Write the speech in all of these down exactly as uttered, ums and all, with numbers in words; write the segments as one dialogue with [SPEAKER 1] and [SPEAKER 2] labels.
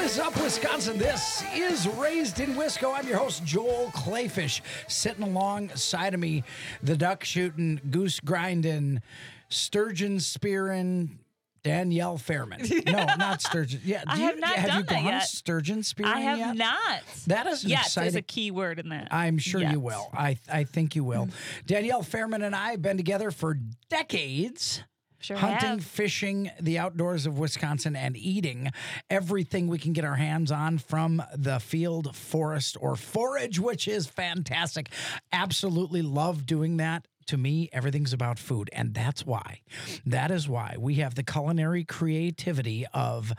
[SPEAKER 1] is Up Wisconsin. This is Raised in Wisco. I'm your host, Joel Clayfish. Sitting alongside of me, the duck shooting, goose grinding, sturgeon spearing, Danielle Fairman. No, not sturgeon. Yeah,
[SPEAKER 2] I
[SPEAKER 1] do
[SPEAKER 2] have
[SPEAKER 1] you,
[SPEAKER 2] not
[SPEAKER 1] have
[SPEAKER 2] done
[SPEAKER 1] you
[SPEAKER 2] that
[SPEAKER 1] gone
[SPEAKER 2] yet.
[SPEAKER 1] sturgeon spearing
[SPEAKER 2] I have
[SPEAKER 1] yet?
[SPEAKER 2] not.
[SPEAKER 1] That is an
[SPEAKER 2] Yes,
[SPEAKER 1] exciting.
[SPEAKER 2] there's a key word in that.
[SPEAKER 1] I'm sure
[SPEAKER 2] Yes.
[SPEAKER 1] you will. I I think you will. Danielle Fairman and I have been together for decades.
[SPEAKER 2] Sure
[SPEAKER 1] Hunting,
[SPEAKER 2] have.
[SPEAKER 1] fishing, the outdoors of Wisconsin, and eating everything we can get our hands on from the field, forest, or forage, which is fantastic. Absolutely love doing that. To me, everything's about food, and that's why. That is why we have the culinary creativity of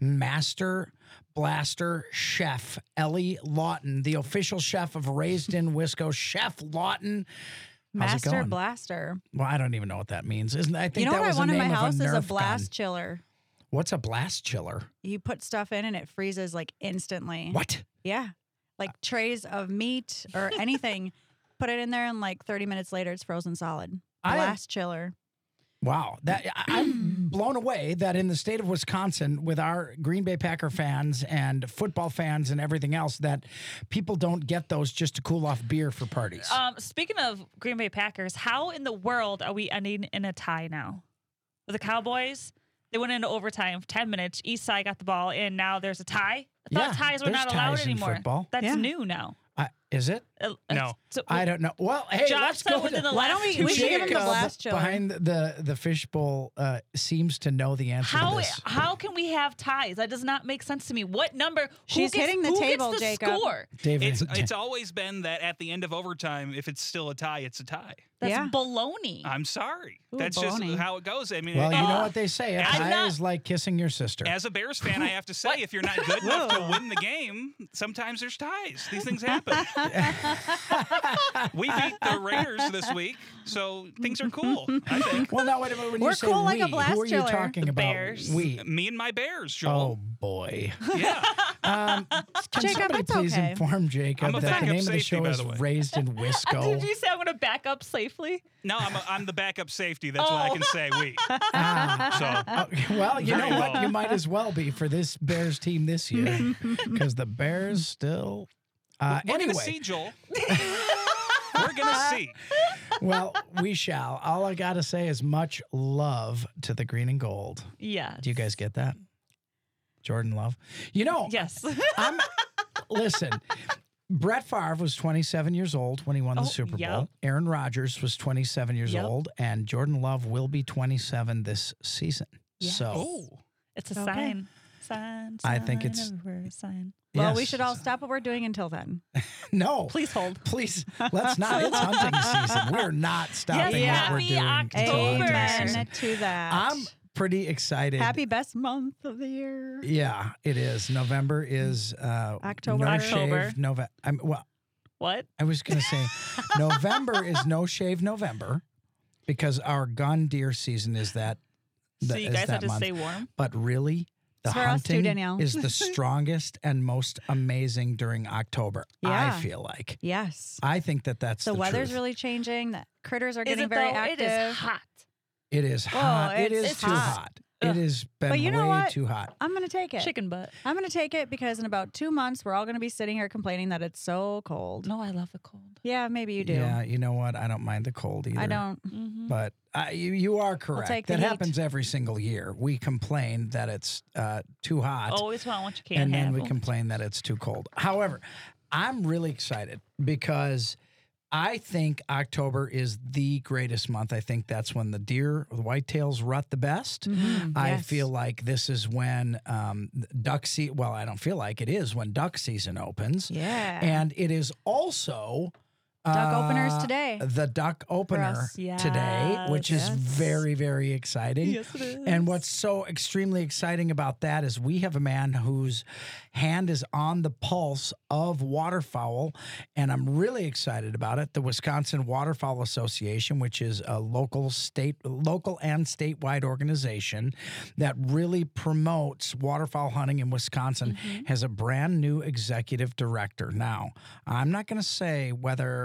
[SPEAKER 1] Master Blaster Chef Ellie Lawton, the official chef of Raised in Wisco. Chef Lawton. How's it
[SPEAKER 3] Master
[SPEAKER 1] going?
[SPEAKER 3] Blaster.
[SPEAKER 1] Well, I don't even know what that means. Isn't I think
[SPEAKER 3] You know
[SPEAKER 1] that
[SPEAKER 3] what
[SPEAKER 1] was
[SPEAKER 3] I want
[SPEAKER 1] the
[SPEAKER 3] in
[SPEAKER 1] name
[SPEAKER 3] my
[SPEAKER 1] of
[SPEAKER 3] house
[SPEAKER 1] a
[SPEAKER 3] is a
[SPEAKER 1] Nerf
[SPEAKER 3] blast
[SPEAKER 1] gun.
[SPEAKER 3] chiller.
[SPEAKER 1] What's a blast chiller?
[SPEAKER 3] You put stuff in and it freezes like instantly.
[SPEAKER 1] What?
[SPEAKER 3] Yeah. Like trays of meat or anything. Put it in there and like thirty minutes later it's frozen solid.
[SPEAKER 1] I-
[SPEAKER 3] Blast chiller.
[SPEAKER 1] Wow. That I- I'm blown away that in the state of Wisconsin, with our Green Bay Packer fans and football fans and everything else, that people don't get those just to cool off beer for parties.
[SPEAKER 2] Um, speaking of Green Bay Packers, how in the world are we ending in a tie now? With the Cowboys, they went into overtime for ten minutes. East side got the ball, and now there's a tie. I thought
[SPEAKER 1] Yeah,
[SPEAKER 2] ties were
[SPEAKER 1] there's
[SPEAKER 2] not allowed
[SPEAKER 1] ties in
[SPEAKER 2] anymore.
[SPEAKER 1] football.
[SPEAKER 2] That's
[SPEAKER 3] Yeah.
[SPEAKER 2] new now.
[SPEAKER 1] Uh, is it?
[SPEAKER 2] Uh,
[SPEAKER 4] No.
[SPEAKER 2] so-
[SPEAKER 1] I don't know. Well, hey,
[SPEAKER 2] Josh
[SPEAKER 1] let's
[SPEAKER 2] said
[SPEAKER 1] go
[SPEAKER 2] within
[SPEAKER 1] to
[SPEAKER 2] the
[SPEAKER 3] Why don't
[SPEAKER 2] last
[SPEAKER 3] we- we
[SPEAKER 2] two
[SPEAKER 3] should give him
[SPEAKER 2] years.
[SPEAKER 3] the blast chiller.
[SPEAKER 1] behind the the fishbowl uh, seems to know the answer to
[SPEAKER 2] How
[SPEAKER 1] this.
[SPEAKER 2] how can we have ties? That does not make sense to me. What number? Who
[SPEAKER 3] She's
[SPEAKER 2] gets,
[SPEAKER 3] hitting the
[SPEAKER 2] who
[SPEAKER 3] table,
[SPEAKER 2] gets the
[SPEAKER 3] Jacob.
[SPEAKER 2] Score?
[SPEAKER 1] David,
[SPEAKER 4] It's it's always been that at the end of overtime, if it's still a tie, it's a tie.
[SPEAKER 2] That's
[SPEAKER 3] Yeah.
[SPEAKER 2] baloney.
[SPEAKER 4] I'm sorry.
[SPEAKER 3] Ooh,
[SPEAKER 4] That's
[SPEAKER 3] baloney.
[SPEAKER 4] just how it goes. I mean,
[SPEAKER 1] well, you
[SPEAKER 4] as-
[SPEAKER 1] know what they say. A
[SPEAKER 2] I'm
[SPEAKER 1] tie
[SPEAKER 2] not-
[SPEAKER 1] is like kissing your sister.
[SPEAKER 4] as a Bears fan, I have to say, if you're not good enough to win the game, sometimes there's ties. These things happen. We beat the Raiders this week, so things are cool, I think.
[SPEAKER 1] Well, now wait a minute. When
[SPEAKER 3] We're
[SPEAKER 1] you say
[SPEAKER 3] cool like
[SPEAKER 1] we,
[SPEAKER 3] a blast
[SPEAKER 1] who are you
[SPEAKER 3] chiller.
[SPEAKER 1] talking
[SPEAKER 2] The
[SPEAKER 1] about?
[SPEAKER 2] Bears.
[SPEAKER 1] We.
[SPEAKER 4] Me and my Bears,
[SPEAKER 1] Oh
[SPEAKER 4] Joel.
[SPEAKER 1] boy.
[SPEAKER 4] Yeah.
[SPEAKER 1] Um, can
[SPEAKER 3] Jacob,
[SPEAKER 1] somebody
[SPEAKER 3] it's
[SPEAKER 1] please
[SPEAKER 3] okay.
[SPEAKER 1] inform Jacob
[SPEAKER 4] I'm a
[SPEAKER 1] that the
[SPEAKER 4] backup
[SPEAKER 1] name of the
[SPEAKER 4] safety,
[SPEAKER 1] show
[SPEAKER 4] by
[SPEAKER 1] is
[SPEAKER 4] the way.
[SPEAKER 1] Raised in Wisco?
[SPEAKER 2] Did you say I'm going to back up safely?
[SPEAKER 4] No, I'm, a, I'm the backup safety. That's what I
[SPEAKER 2] Oh.
[SPEAKER 4] can say. We.
[SPEAKER 1] Ah.
[SPEAKER 4] So
[SPEAKER 1] Oh, well, you know
[SPEAKER 4] Very
[SPEAKER 1] what?
[SPEAKER 4] well.
[SPEAKER 1] You might as well be for this Bears team this year because the Bears still. Uh,
[SPEAKER 4] we're
[SPEAKER 1] anyway,
[SPEAKER 4] gonna see, Joel. We're gonna see.
[SPEAKER 1] well, we shall. All I got to say is much love to the green and gold.
[SPEAKER 2] Yeah.
[SPEAKER 1] Do you guys get that? Jordan Love. You know,
[SPEAKER 2] Yes.
[SPEAKER 1] I'm listen. Brett Favre was twenty-seven years old when he won the
[SPEAKER 2] Oh,
[SPEAKER 1] Super Bowl.
[SPEAKER 2] yep.
[SPEAKER 1] Aaron Rodgers was twenty-seven years
[SPEAKER 2] Yep.
[SPEAKER 1] old, and Jordan Love will be twenty-seven this season.
[SPEAKER 2] Yes.
[SPEAKER 1] So,
[SPEAKER 4] Oh.
[SPEAKER 2] It's a
[SPEAKER 3] Okay.
[SPEAKER 2] sign. Sign.
[SPEAKER 1] I think
[SPEAKER 2] sign,
[SPEAKER 1] it's-
[SPEAKER 2] everywhere, sign.
[SPEAKER 3] Well,
[SPEAKER 1] yes.
[SPEAKER 3] we should all stop what we're doing until then.
[SPEAKER 1] No,
[SPEAKER 2] Please hold.
[SPEAKER 1] please, let's not. It's hunting season. We're not stopping
[SPEAKER 2] Yes,
[SPEAKER 1] what we're
[SPEAKER 2] happy
[SPEAKER 1] doing until hunting
[SPEAKER 2] October.
[SPEAKER 1] season.
[SPEAKER 3] Amen to that.
[SPEAKER 1] I'm pretty excited.
[SPEAKER 3] Happy best month of the year.
[SPEAKER 1] Yeah, it is. November is uh,
[SPEAKER 3] October.
[SPEAKER 1] No
[SPEAKER 2] October.
[SPEAKER 1] shave November. I'm well.
[SPEAKER 2] What?
[SPEAKER 1] I was going to say November is no shave November because our gun deer season is that.
[SPEAKER 2] So
[SPEAKER 1] that-
[SPEAKER 2] you
[SPEAKER 1] is
[SPEAKER 2] guys
[SPEAKER 1] that
[SPEAKER 2] have to
[SPEAKER 1] month.
[SPEAKER 2] stay warm?
[SPEAKER 1] But really, the
[SPEAKER 3] It's for us too,
[SPEAKER 1] hunting
[SPEAKER 3] Danielle.
[SPEAKER 1] is the strongest and most amazing during October.
[SPEAKER 3] Yeah.
[SPEAKER 1] I feel like.
[SPEAKER 3] Yes.
[SPEAKER 1] I think that that's
[SPEAKER 3] The,
[SPEAKER 1] the
[SPEAKER 3] weather's
[SPEAKER 1] truth.
[SPEAKER 3] really changing. The critters are
[SPEAKER 2] Is
[SPEAKER 3] getting
[SPEAKER 2] it
[SPEAKER 3] very
[SPEAKER 2] though?
[SPEAKER 3] active.
[SPEAKER 2] It is hot.
[SPEAKER 1] It is
[SPEAKER 3] Whoa,
[SPEAKER 1] hot. It
[SPEAKER 3] it's-
[SPEAKER 1] is
[SPEAKER 3] it's
[SPEAKER 1] too
[SPEAKER 3] hot.
[SPEAKER 1] hot. It has been
[SPEAKER 3] But you know
[SPEAKER 1] way
[SPEAKER 3] what?
[SPEAKER 1] too hot.
[SPEAKER 3] I'm going to take it.
[SPEAKER 2] Chicken butt.
[SPEAKER 3] I'm going to take it because in about two months, we're all going to be sitting here complaining that it's so cold.
[SPEAKER 2] No, I love the cold.
[SPEAKER 3] Yeah, maybe you do.
[SPEAKER 1] Yeah, you know what? I don't mind the cold either.
[SPEAKER 3] I don't.
[SPEAKER 2] Mm-hmm.
[SPEAKER 1] But uh, you, you are correct.
[SPEAKER 3] take the
[SPEAKER 1] That
[SPEAKER 3] heat.
[SPEAKER 1] happens every single year. We complain that it's uh, too hot,
[SPEAKER 2] Always want what you can't
[SPEAKER 1] and then
[SPEAKER 2] have.
[SPEAKER 1] we complain that it's too cold. However, I'm really excited because I think October is the greatest month. I think that's when the deer, the whitetails rut the best.
[SPEAKER 3] Mhm,
[SPEAKER 1] I
[SPEAKER 3] yes.
[SPEAKER 1] feel like this is when um, duck season, well, I don't feel like it is when duck season opens.
[SPEAKER 3] Yeah.
[SPEAKER 1] And it is also
[SPEAKER 3] Duck openers
[SPEAKER 1] uh,
[SPEAKER 3] today.
[SPEAKER 1] The duck opener
[SPEAKER 3] us.
[SPEAKER 1] today, which is
[SPEAKER 3] Yes.
[SPEAKER 1] very, very exciting.
[SPEAKER 2] Yes, it is.
[SPEAKER 1] And what's so extremely exciting about that is we have a man whose hand is on the pulse of waterfowl, and I'm really excited about it. The Wisconsin Waterfowl Association, which is a local, state, local and statewide organization that really promotes waterfowl hunting in Wisconsin,
[SPEAKER 2] Mm-hmm.
[SPEAKER 1] has a brand new executive director. Now, I'm not going to say whether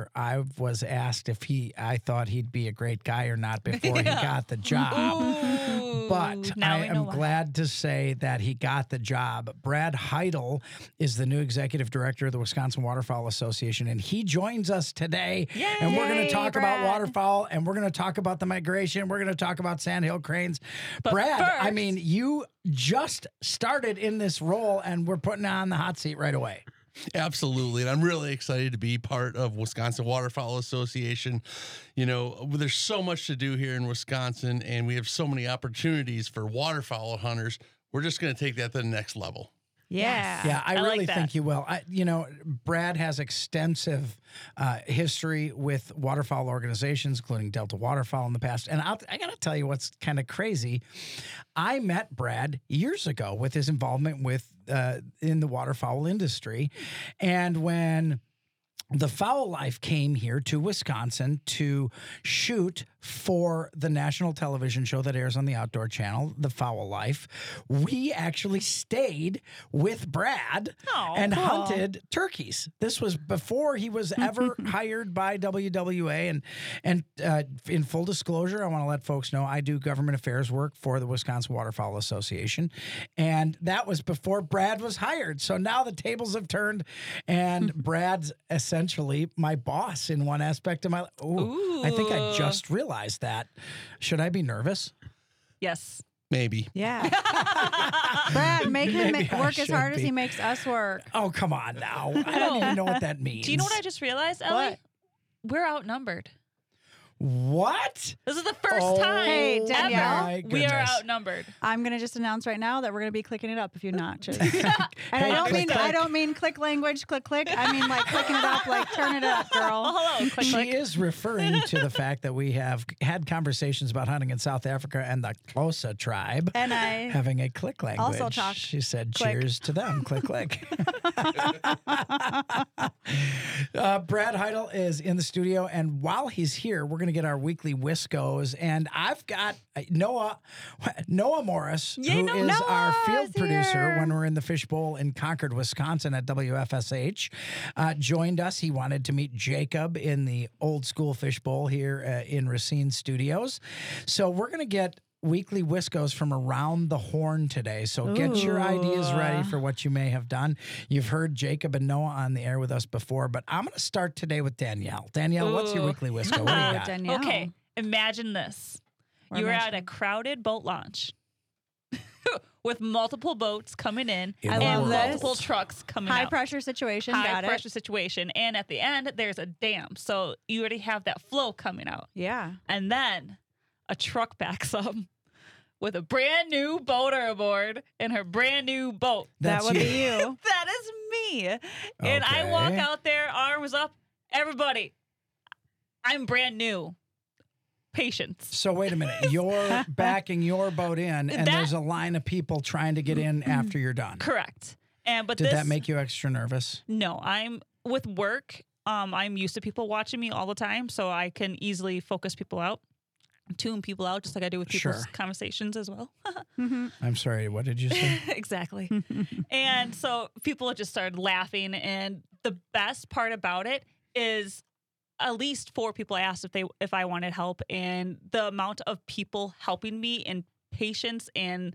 [SPEAKER 1] I was asked if he, I thought he'd be a great guy or not before he got the job.
[SPEAKER 2] Ooh,
[SPEAKER 1] But
[SPEAKER 2] now
[SPEAKER 1] I
[SPEAKER 2] we know
[SPEAKER 1] am
[SPEAKER 2] why.
[SPEAKER 1] glad to say that he got the job. Brad Heidel is the new executive director of the Wisconsin Waterfowl Association, and he joins us today. And we're going to
[SPEAKER 3] Yay,
[SPEAKER 1] talk about
[SPEAKER 3] Brad.
[SPEAKER 1] waterfowl, and we're going to talk about the migration. We're going to talk about sandhill cranes.
[SPEAKER 2] But
[SPEAKER 1] Brad, I
[SPEAKER 2] first-
[SPEAKER 1] mean, you just started in this role, and we're putting on the hot seat right away.
[SPEAKER 5] Absolutely. And I'm really excited to be part of Wisconsin Waterfowl Association. You know, there's so much to do here in Wisconsin, and we have so many opportunities for waterfowl hunters. We're just going to take that to the next level.
[SPEAKER 3] Yeah.
[SPEAKER 1] Yeah, I,
[SPEAKER 2] I like
[SPEAKER 1] really
[SPEAKER 2] that.
[SPEAKER 1] think you will. I, you know, Brad has extensive uh, history with waterfowl organizations, including Delta Waterfowl in the past. And I'll, I got to tell you what's kind of crazy. I met Brad years ago with his involvement with uh, in the waterfowl industry, and when the Fowl Life came here to Wisconsin to shoot for the national television show that airs on the Outdoor Channel, The Fowl Life. We actually stayed with Brad
[SPEAKER 2] Oh,
[SPEAKER 1] and
[SPEAKER 3] cool.
[SPEAKER 1] hunted turkeys. This was before he was ever hired by W W A. And and uh, in full disclosure, I want to let folks know I do government affairs work for the Wisconsin Waterfowl Association, and that was before Brad was hired. So now the tables have turned, and Brad's essentially my boss in one aspect of my life. Ooh, I think I
[SPEAKER 2] Ooh.
[SPEAKER 1] just realized that. Should I be nervous?
[SPEAKER 2] Yes.
[SPEAKER 5] Maybe.
[SPEAKER 3] Yeah. Brad, make him
[SPEAKER 1] Maybe
[SPEAKER 3] ma-
[SPEAKER 1] I
[SPEAKER 3] work as
[SPEAKER 1] should
[SPEAKER 3] hard as
[SPEAKER 1] be.
[SPEAKER 3] he makes us work.
[SPEAKER 1] Oh, come on now. I don't even know what that means.
[SPEAKER 2] Do you know what I just realized, Ellie?
[SPEAKER 3] What?
[SPEAKER 2] We're outnumbered.
[SPEAKER 1] What?
[SPEAKER 2] This is the first
[SPEAKER 1] Oh,
[SPEAKER 2] time
[SPEAKER 3] Hey, Danielle.
[SPEAKER 1] my
[SPEAKER 2] we are
[SPEAKER 1] goodness.
[SPEAKER 2] outnumbered.
[SPEAKER 3] I'm gonna just announce right now that we're gonna be clicking it up a few notches. And
[SPEAKER 1] Hey,
[SPEAKER 3] I don't
[SPEAKER 1] click,
[SPEAKER 3] mean
[SPEAKER 1] click.
[SPEAKER 3] I don't mean click language, click click. I mean like clicking it up, like turn it up,
[SPEAKER 2] Oh,
[SPEAKER 3] girl.
[SPEAKER 2] hello. Click,
[SPEAKER 1] She
[SPEAKER 2] click.
[SPEAKER 1] is referring to the fact that we have had conversations about hunting in South Africa and the Xhosa tribe
[SPEAKER 3] And I
[SPEAKER 1] having a click language.
[SPEAKER 3] Also talk
[SPEAKER 1] She said,
[SPEAKER 3] click.
[SPEAKER 1] cheers to them. Click, click. uh, Brad Heidel is in the studio, and while he's here, we're going to get our weekly Wiscos. And I've got uh, Noah Noah Morris,
[SPEAKER 2] Yay,
[SPEAKER 1] who
[SPEAKER 2] Noah.
[SPEAKER 1] is our
[SPEAKER 3] Noah
[SPEAKER 1] field
[SPEAKER 3] is
[SPEAKER 1] producer
[SPEAKER 3] here.
[SPEAKER 1] when we're in the Fishbowl in Concord, Wisconsin at W F S H, uh, joined us. He wanted to meet Jacob in the old school Fishbowl here uh, in Racine Studios. So we're going to get weekly Wiscos from around the horn today. So get your ideas ready for what you may have done. You've heard Jacob and Noah on the air with us before, but I'm going to start today with Danielle. Danielle, what's your
[SPEAKER 2] Ooh.
[SPEAKER 1] weekly Wisco? What do
[SPEAKER 3] Oh,
[SPEAKER 1] you got?
[SPEAKER 3] Danielle.
[SPEAKER 2] Okay, imagine this.
[SPEAKER 3] We're
[SPEAKER 2] you were at a
[SPEAKER 3] imagining.
[SPEAKER 2] crowded boat launch with multiple boats coming in
[SPEAKER 1] In
[SPEAKER 2] and
[SPEAKER 3] the world.
[SPEAKER 2] multiple trucks coming
[SPEAKER 3] High
[SPEAKER 2] out.
[SPEAKER 3] pressure situation.
[SPEAKER 2] High
[SPEAKER 3] got
[SPEAKER 2] pressure
[SPEAKER 3] it.
[SPEAKER 2] situation. And at the end, there's a dam. So you already have that flow coming out.
[SPEAKER 3] Yeah.
[SPEAKER 2] And then a truck backs up with a brand new boater aboard in her brand new boat.
[SPEAKER 1] That's
[SPEAKER 3] that would
[SPEAKER 1] you.
[SPEAKER 3] be you.
[SPEAKER 2] That is me. And I walk
[SPEAKER 1] Okay.
[SPEAKER 2] out there, arms up. Everybody, I'm brand new. Patience.
[SPEAKER 1] So wait a minute. You're backing your boat in, and
[SPEAKER 2] That-
[SPEAKER 1] there's a line of people trying to get in after you're done.
[SPEAKER 2] Correct. And but
[SPEAKER 1] Did
[SPEAKER 2] this
[SPEAKER 1] that make you extra nervous?
[SPEAKER 2] No, I'm with work. Um, I'm used to people watching me all the time, so I can easily focus people out, tune people out, just like I do with people's
[SPEAKER 1] Sure.
[SPEAKER 2] conversations as well.
[SPEAKER 1] I'm sorry. What did you say?
[SPEAKER 2] Exactly. And so people just started laughing, and the best part about it is at least four people asked if they if I wanted help, and the amount of people helping me and patience and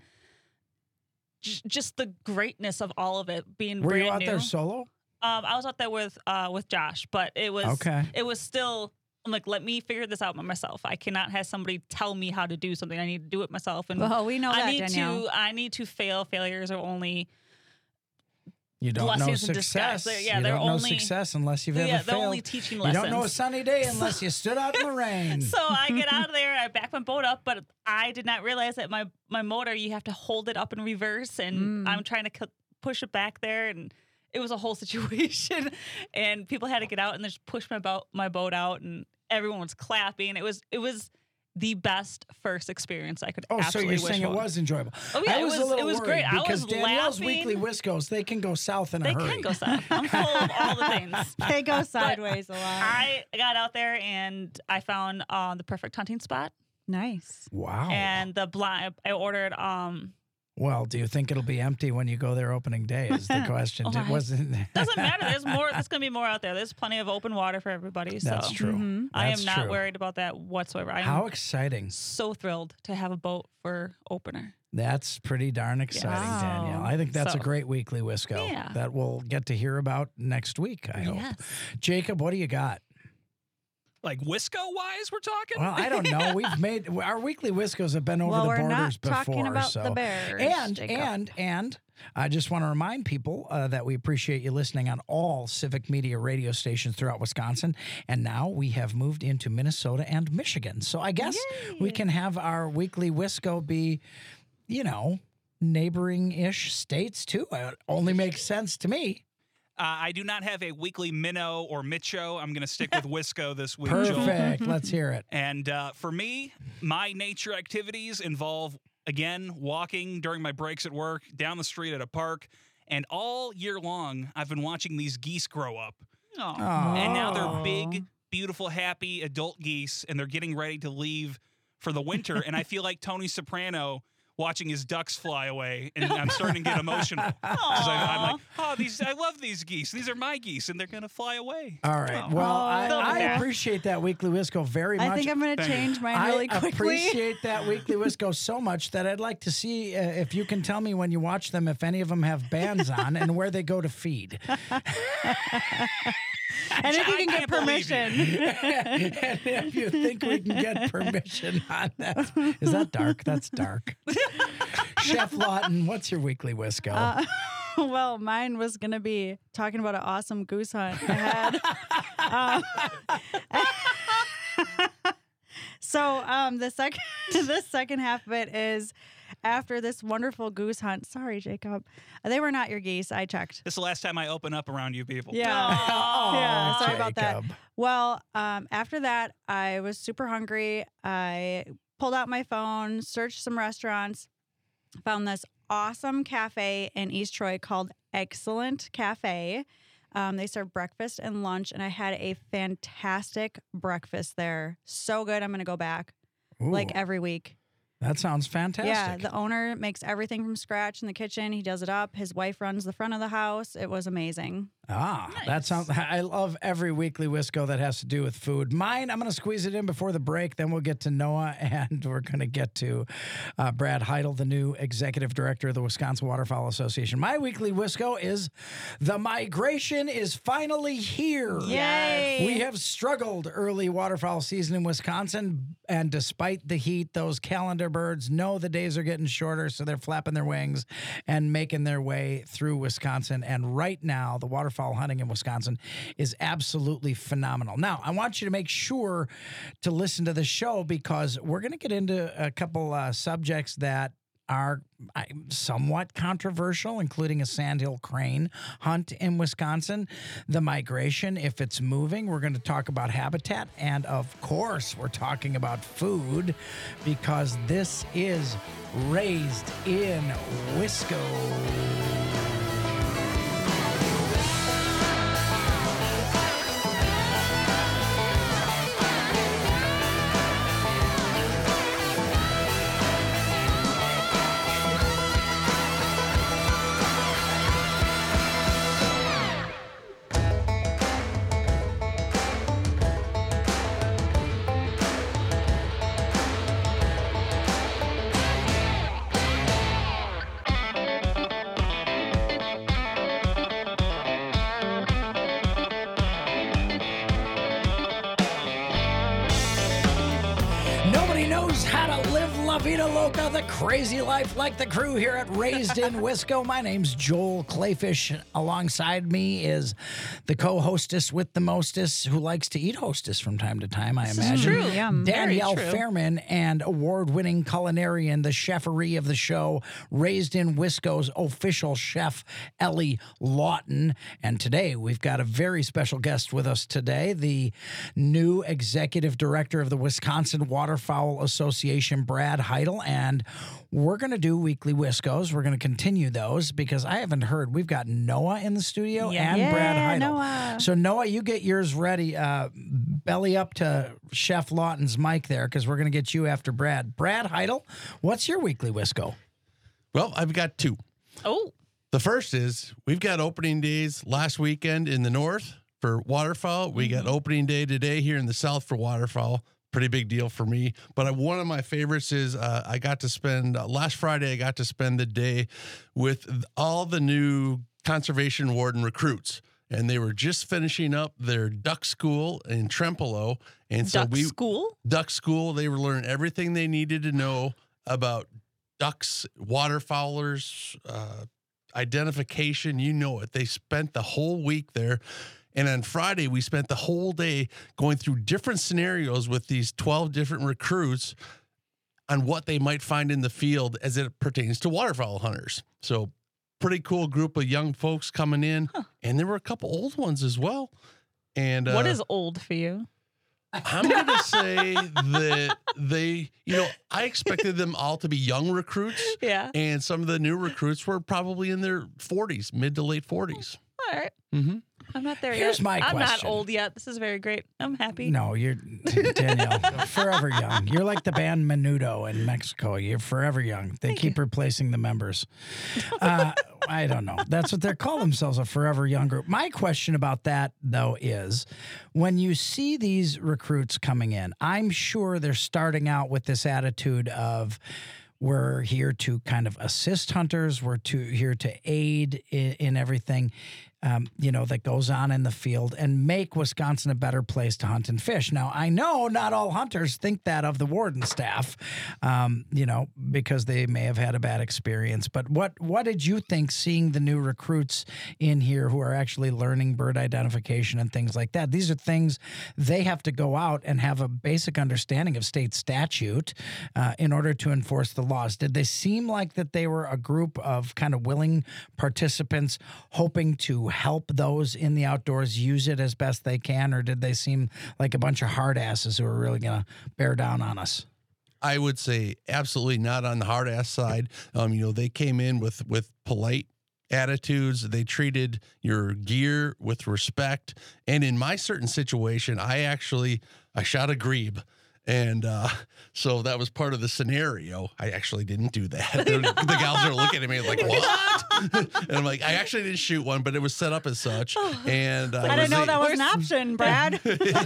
[SPEAKER 2] j- just the greatness of all of it being
[SPEAKER 1] Were
[SPEAKER 2] brand
[SPEAKER 1] you out
[SPEAKER 2] new.
[SPEAKER 1] there solo?
[SPEAKER 2] Um, I was out there with uh with Josh, but it was
[SPEAKER 1] Okay.
[SPEAKER 2] it was still. I'm like, let me figure this out by myself. I cannot have somebody tell me how to do something. I need to do it myself. And
[SPEAKER 3] Well, we know
[SPEAKER 2] I
[SPEAKER 3] that,
[SPEAKER 2] need
[SPEAKER 3] Danielle.
[SPEAKER 2] to I need to fail. Failures are only
[SPEAKER 1] You don't know
[SPEAKER 2] blessings in disguise.
[SPEAKER 1] success.
[SPEAKER 2] They're- yeah,
[SPEAKER 1] you
[SPEAKER 2] they're
[SPEAKER 1] don't know
[SPEAKER 2] only-
[SPEAKER 1] success unless you've
[SPEAKER 2] yeah,
[SPEAKER 1] ever
[SPEAKER 2] they're
[SPEAKER 1] failed.
[SPEAKER 2] only teaching
[SPEAKER 1] You
[SPEAKER 2] lessons.
[SPEAKER 1] don't know a sunny day unless you stood out in the rain.
[SPEAKER 2] So I get out of there, I back my boat up, but I did not realize that my my motor, you have to hold it up in reverse, and
[SPEAKER 3] Mm.
[SPEAKER 2] I'm trying to c- push it back there, and it was a whole situation. And people had to get out and just push my boat my boat out, and everyone was clapping. It was it was the best first experience I could.
[SPEAKER 1] Oh, so
[SPEAKER 2] absolutely
[SPEAKER 1] you're saying
[SPEAKER 2] wish
[SPEAKER 1] it
[SPEAKER 2] for.
[SPEAKER 1] was enjoyable.
[SPEAKER 2] Oh, yeah,
[SPEAKER 1] I
[SPEAKER 2] it
[SPEAKER 1] was, a
[SPEAKER 2] was-
[SPEAKER 1] little
[SPEAKER 2] it was
[SPEAKER 1] worried
[SPEAKER 2] great. I
[SPEAKER 1] because
[SPEAKER 2] was
[SPEAKER 1] Danielle's
[SPEAKER 2] laughing.
[SPEAKER 1] weekly Wiscos, they can go south in a
[SPEAKER 2] They
[SPEAKER 1] hurry.
[SPEAKER 2] can go south. I'm full of all the things.
[SPEAKER 3] They go sideways a lot.
[SPEAKER 2] I got out there and I found uh, the perfect hunting spot.
[SPEAKER 3] Nice.
[SPEAKER 1] Wow.
[SPEAKER 2] And the blind, I ordered um
[SPEAKER 1] Well, do you think it'll be empty when you go there opening day? Is the question.
[SPEAKER 2] Oh,
[SPEAKER 1] It wasn't.
[SPEAKER 2] Doesn't matter. There's more. There's going to be more out there. There's plenty of open water for everybody. So
[SPEAKER 1] That's true.
[SPEAKER 3] Mhm.
[SPEAKER 2] I am
[SPEAKER 1] That's
[SPEAKER 2] not
[SPEAKER 1] true.
[SPEAKER 2] worried about that whatsoever. I am
[SPEAKER 1] How exciting!
[SPEAKER 2] so thrilled to have a boat for opener.
[SPEAKER 1] That's pretty darn exciting,
[SPEAKER 3] Wow.
[SPEAKER 1] Danielle. I think that's a
[SPEAKER 2] So-
[SPEAKER 1] great weekly Wisco
[SPEAKER 2] Yeah.
[SPEAKER 1] that we'll get to hear about next week. I hope.
[SPEAKER 2] Yes.
[SPEAKER 1] Jacob, what do you got?
[SPEAKER 4] Like Wisco wise, we're talking.
[SPEAKER 1] Well, I don't know. We've made our weekly Wiscos have been over
[SPEAKER 3] well,
[SPEAKER 1] the
[SPEAKER 3] we're
[SPEAKER 1] borders
[SPEAKER 3] not
[SPEAKER 1] before.
[SPEAKER 3] talking about
[SPEAKER 1] so.
[SPEAKER 3] the Bears.
[SPEAKER 1] And
[SPEAKER 3] Jacob.
[SPEAKER 1] and and I just want to remind people uh, that we appreciate you listening on all Civic Media radio stations throughout Wisconsin, and now we have moved into Minnesota and Michigan. So I guess we can have our weekly Wisco be, you know, neighboring-ish states too. It only makes sense to me.
[SPEAKER 4] Uh, I do not have a weekly Minnow or Mitcho. I'm going to stick with Wisco this week, Joel.
[SPEAKER 1] Perfect. Let's hear it.
[SPEAKER 4] And uh, for me, my nature activities involve, again, walking during my breaks at work, down the street at a park. And all year long, I've been watching these geese grow up.
[SPEAKER 2] Oh.
[SPEAKER 4] And now
[SPEAKER 3] Aw.
[SPEAKER 4] they're big, beautiful, happy adult geese, and they're getting ready to leave for the winter. And I feel like Tony Soprano watching his ducks fly away, and I'm starting to get emotional. 'Cause I, I'm like, oh, these I love these geese. These are my geese, and they're going to fly away.
[SPEAKER 1] All right. Well, I,
[SPEAKER 2] Oh,
[SPEAKER 1] I
[SPEAKER 2] yeah.
[SPEAKER 1] appreciate that weekly Wisco very much.
[SPEAKER 3] I think I'm going to
[SPEAKER 4] Thank you.
[SPEAKER 3] change mine really
[SPEAKER 1] I
[SPEAKER 3] quickly.
[SPEAKER 1] appreciate that weekly Wisco so much that I'd like to see uh, if you can tell me when you watch them if any of them have bands on and where they go to feed.
[SPEAKER 3] And if you
[SPEAKER 4] I
[SPEAKER 3] can get
[SPEAKER 4] can't believe you.
[SPEAKER 3] permission.
[SPEAKER 1] And if you think we can get permission on that. Is that dark? That's dark. Chef Lawton, what's your weekly Wisco?
[SPEAKER 3] Uh, well, mine was going to be talking about an awesome goose hunt I had. um, so um, the second the second half of it is after this wonderful goose hunt. Sorry, Jacob. They were not your geese. I checked.
[SPEAKER 4] This is the last time I open up around you people.
[SPEAKER 3] Yeah.
[SPEAKER 1] Aw,
[SPEAKER 3] yeah, sorry about that.
[SPEAKER 1] Jacob.
[SPEAKER 3] Well, um, after that, I was super hungry. I pulled out my phone, searched some restaurants, found this awesome cafe in East Troy called Excellent Cafe. Um, they serve breakfast and lunch, and I had a fantastic breakfast there. So good. I'm going to go back
[SPEAKER 1] Ooh,
[SPEAKER 3] like every week.
[SPEAKER 1] that sounds fantastic.
[SPEAKER 3] Yeah, the owner makes everything from scratch in the kitchen. He does it up. His wife runs the front of the house. It was amazing.
[SPEAKER 1] Ah, that
[SPEAKER 2] Nice.
[SPEAKER 1] sounds. I love every weekly Wisco that has to do with food. Mine, I'm going to squeeze it in before the break. Then we'll get to Noah, and we're going to get to uh, Brad Heidel, the new executive director of the Wisconsin Waterfowl Association. My weekly Wisco is the migration is finally here.
[SPEAKER 3] Yay!
[SPEAKER 1] We have struggled early waterfowl season in Wisconsin, and despite the heat, those calendar birds know the days are getting shorter, so they're flapping their wings and making their way through Wisconsin. And right now, the waterfowl hunting in Wisconsin is absolutely phenomenal. Now, I want you to make sure to listen to the show because we're going to get into a couple uh, subjects that are uh, somewhat controversial, including a sandhill crane hunt in Wisconsin, the migration, if it's moving. We're going to talk about habitat, and of course, we're talking about food because this is Raised in Wisco. Nobody knows how to live La Vida Loca, the crazy life like the crew here at Raised in Wisco. My name's Joel Clayfish. Alongside me is the co-hostess with the mostest who likes to eat hostess from time to time, I imagine.
[SPEAKER 2] true.
[SPEAKER 3] Yum.
[SPEAKER 1] Danielle
[SPEAKER 2] Very true.
[SPEAKER 1] Fairman and award-winning culinarian, the chefery of the show, Raised in Wisco's official chef, Ellie Lawton. And today we've got a very special guest with us today, the new executive director of the Wisconsin Waterfowl Association, Brad Heidel. And we're going to do weekly Wiscos. We're going to continue those because I haven't heard. We've got Noah in the studio
[SPEAKER 2] Yeah.
[SPEAKER 1] and Brad
[SPEAKER 3] Yeah,
[SPEAKER 1] Heidel.
[SPEAKER 3] Noah.
[SPEAKER 1] So Noah, you get yours ready. Uh, belly up to Chef Lawton's mic there because we're going to get you after Brad. Brad Heidel, what's your weekly Wisco?
[SPEAKER 5] Well, I've got two.
[SPEAKER 2] Oh,
[SPEAKER 5] The first is we've got opening days last weekend in the north for waterfowl. We got opening day today here in the south for waterfowl. Pretty big deal for me. But I, one of my favorites is uh, I got to spend uh, last Friday, I got to spend the day with all the new conservation warden recruits. And they were just finishing up their duck school in Trempealeau. And so
[SPEAKER 2] duck
[SPEAKER 5] we
[SPEAKER 2] school?
[SPEAKER 5] duck school, they were learning everything they needed to know about ducks, waterfowlers, uh, identification, you know it. They spent the whole week there. And on Friday, we spent the whole day going through different scenarios with these twelve different recruits on what they might find in the field as it pertains to waterfowl hunters. So pretty cool group of young folks coming in.
[SPEAKER 2] Huh.
[SPEAKER 5] And there were a couple old ones as well. And
[SPEAKER 2] What
[SPEAKER 5] uh,
[SPEAKER 2] is old for you?
[SPEAKER 5] I'm going to say that they, you know, I expected them all to be young recruits.
[SPEAKER 2] Yeah.
[SPEAKER 5] And some of the new recruits were probably in their forties, mid to late forties.
[SPEAKER 2] All right.
[SPEAKER 5] Mm-hmm.
[SPEAKER 2] I'm not there
[SPEAKER 1] Here's
[SPEAKER 2] yet.
[SPEAKER 1] my
[SPEAKER 2] I'm not
[SPEAKER 1] question.
[SPEAKER 2] old yet. This is very great. I'm happy.
[SPEAKER 1] No, you're Danielle, forever young. You're like the band Menudo in Mexico. You're forever young. They
[SPEAKER 2] Thank
[SPEAKER 1] keep replacing the members. Uh, I don't know. That's what they call themselves, a forever young group. My question about that, though, is when you see these recruits coming in, I'm sure they're starting out with this attitude of, we're here to kind of assist hunters. We're to here to aid in, in everything, um, you know, that goes on in the field and make Wisconsin a better place to hunt and fish. Now, I know not all hunters think that of the warden staff, um, you know, because they may have had a bad experience. But what what did you think seeing the new recruits in here who are actually learning bird identification and things like that? These are things they have to go out and have a basic understanding of state statute uh, in order to enforce the laws. Did they seem like that they were a group of kind of willing participants hoping to help those in the outdoors use it as best they can, or did they seem like a bunch of hard asses who are really going to bear down on us?
[SPEAKER 5] I would say absolutely not on the hard ass side. Um, you know, they came in with, with polite attitudes. They treated your gear with respect. And in my certain situation, I actually, I shot a grebe. And uh, so that was part of the scenario. I actually didn't do that. the, the gals are looking at me like, what? And I'm like, I actually didn't shoot one, but it was set up as such. And uh,
[SPEAKER 3] I didn't know that was an option, Brad.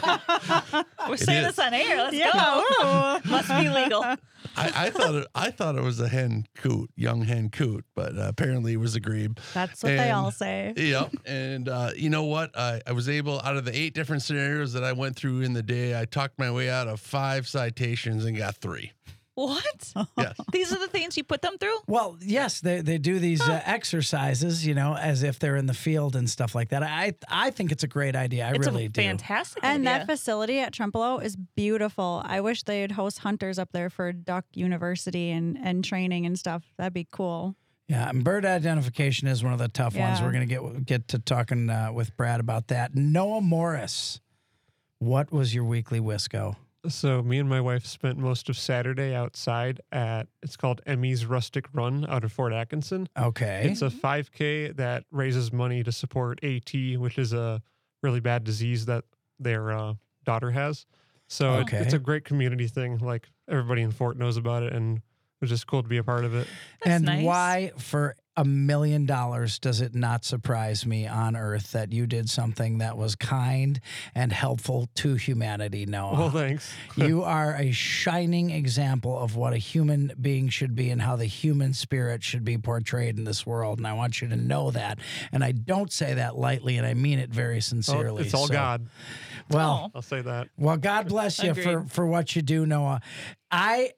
[SPEAKER 2] We're saying
[SPEAKER 5] is.
[SPEAKER 2] this on air. Let's
[SPEAKER 3] Yeah.
[SPEAKER 2] go. Must be legal.
[SPEAKER 5] I, I thought it, I thought it was a hen coot, young hen coot, but uh, apparently it was a grebe.
[SPEAKER 3] That's what they
[SPEAKER 5] And-
[SPEAKER 3] all say.
[SPEAKER 5] Yeah, and uh, you know what? I, I was able, out of the eight different scenarios that I went through in the day, I talked my way out of five citations and got three.
[SPEAKER 2] What?
[SPEAKER 5] Yes.
[SPEAKER 2] These are the things you put them through?
[SPEAKER 1] Well, yes, they they do these uh, exercises, you know, as if they're in the field and stuff like that. I I think it's a great idea. I
[SPEAKER 2] it's
[SPEAKER 1] really
[SPEAKER 2] a
[SPEAKER 1] do.
[SPEAKER 2] fantastic
[SPEAKER 3] And
[SPEAKER 2] idea.
[SPEAKER 3] that facility at Trempealeau is beautiful. I wish they'd host hunters up there for Duck University and, and training and stuff. That'd be cool.
[SPEAKER 1] Yeah, and bird identification is one of the tough ones.
[SPEAKER 3] Yeah.
[SPEAKER 1] We're going to get get to talking uh, with Brad about that. Noah Morris, what was your weekly Wisco?
[SPEAKER 6] So me and my wife spent most of Saturday outside at, it's called Emmy's Rustic Run out of Fort Atkinson.
[SPEAKER 1] Okay.
[SPEAKER 6] It's a five K that raises money to support A T, which is a really bad disease that their uh, daughter has. So it-
[SPEAKER 1] Okay.
[SPEAKER 6] it's a great community thing. Like everybody in Fort knows about it, and it was just cool to be a part of it.
[SPEAKER 2] That's
[SPEAKER 1] and
[SPEAKER 2] nice.
[SPEAKER 1] why, for a million dollars, does it not surprise me on earth that you did something that was kind and helpful to humanity, Noah?
[SPEAKER 6] Well, thanks.
[SPEAKER 1] You are a shining example of what a human being should be and how the human spirit should be portrayed in this world. And I want you to know that. And I don't say that lightly, and I mean it very
[SPEAKER 6] Well,
[SPEAKER 1] sincerely.
[SPEAKER 6] it's all
[SPEAKER 1] So,
[SPEAKER 6] God.
[SPEAKER 1] Well,
[SPEAKER 6] I'll say that.
[SPEAKER 1] well, God bless you for,
[SPEAKER 2] Agreed.
[SPEAKER 1] for what you do, Noah. I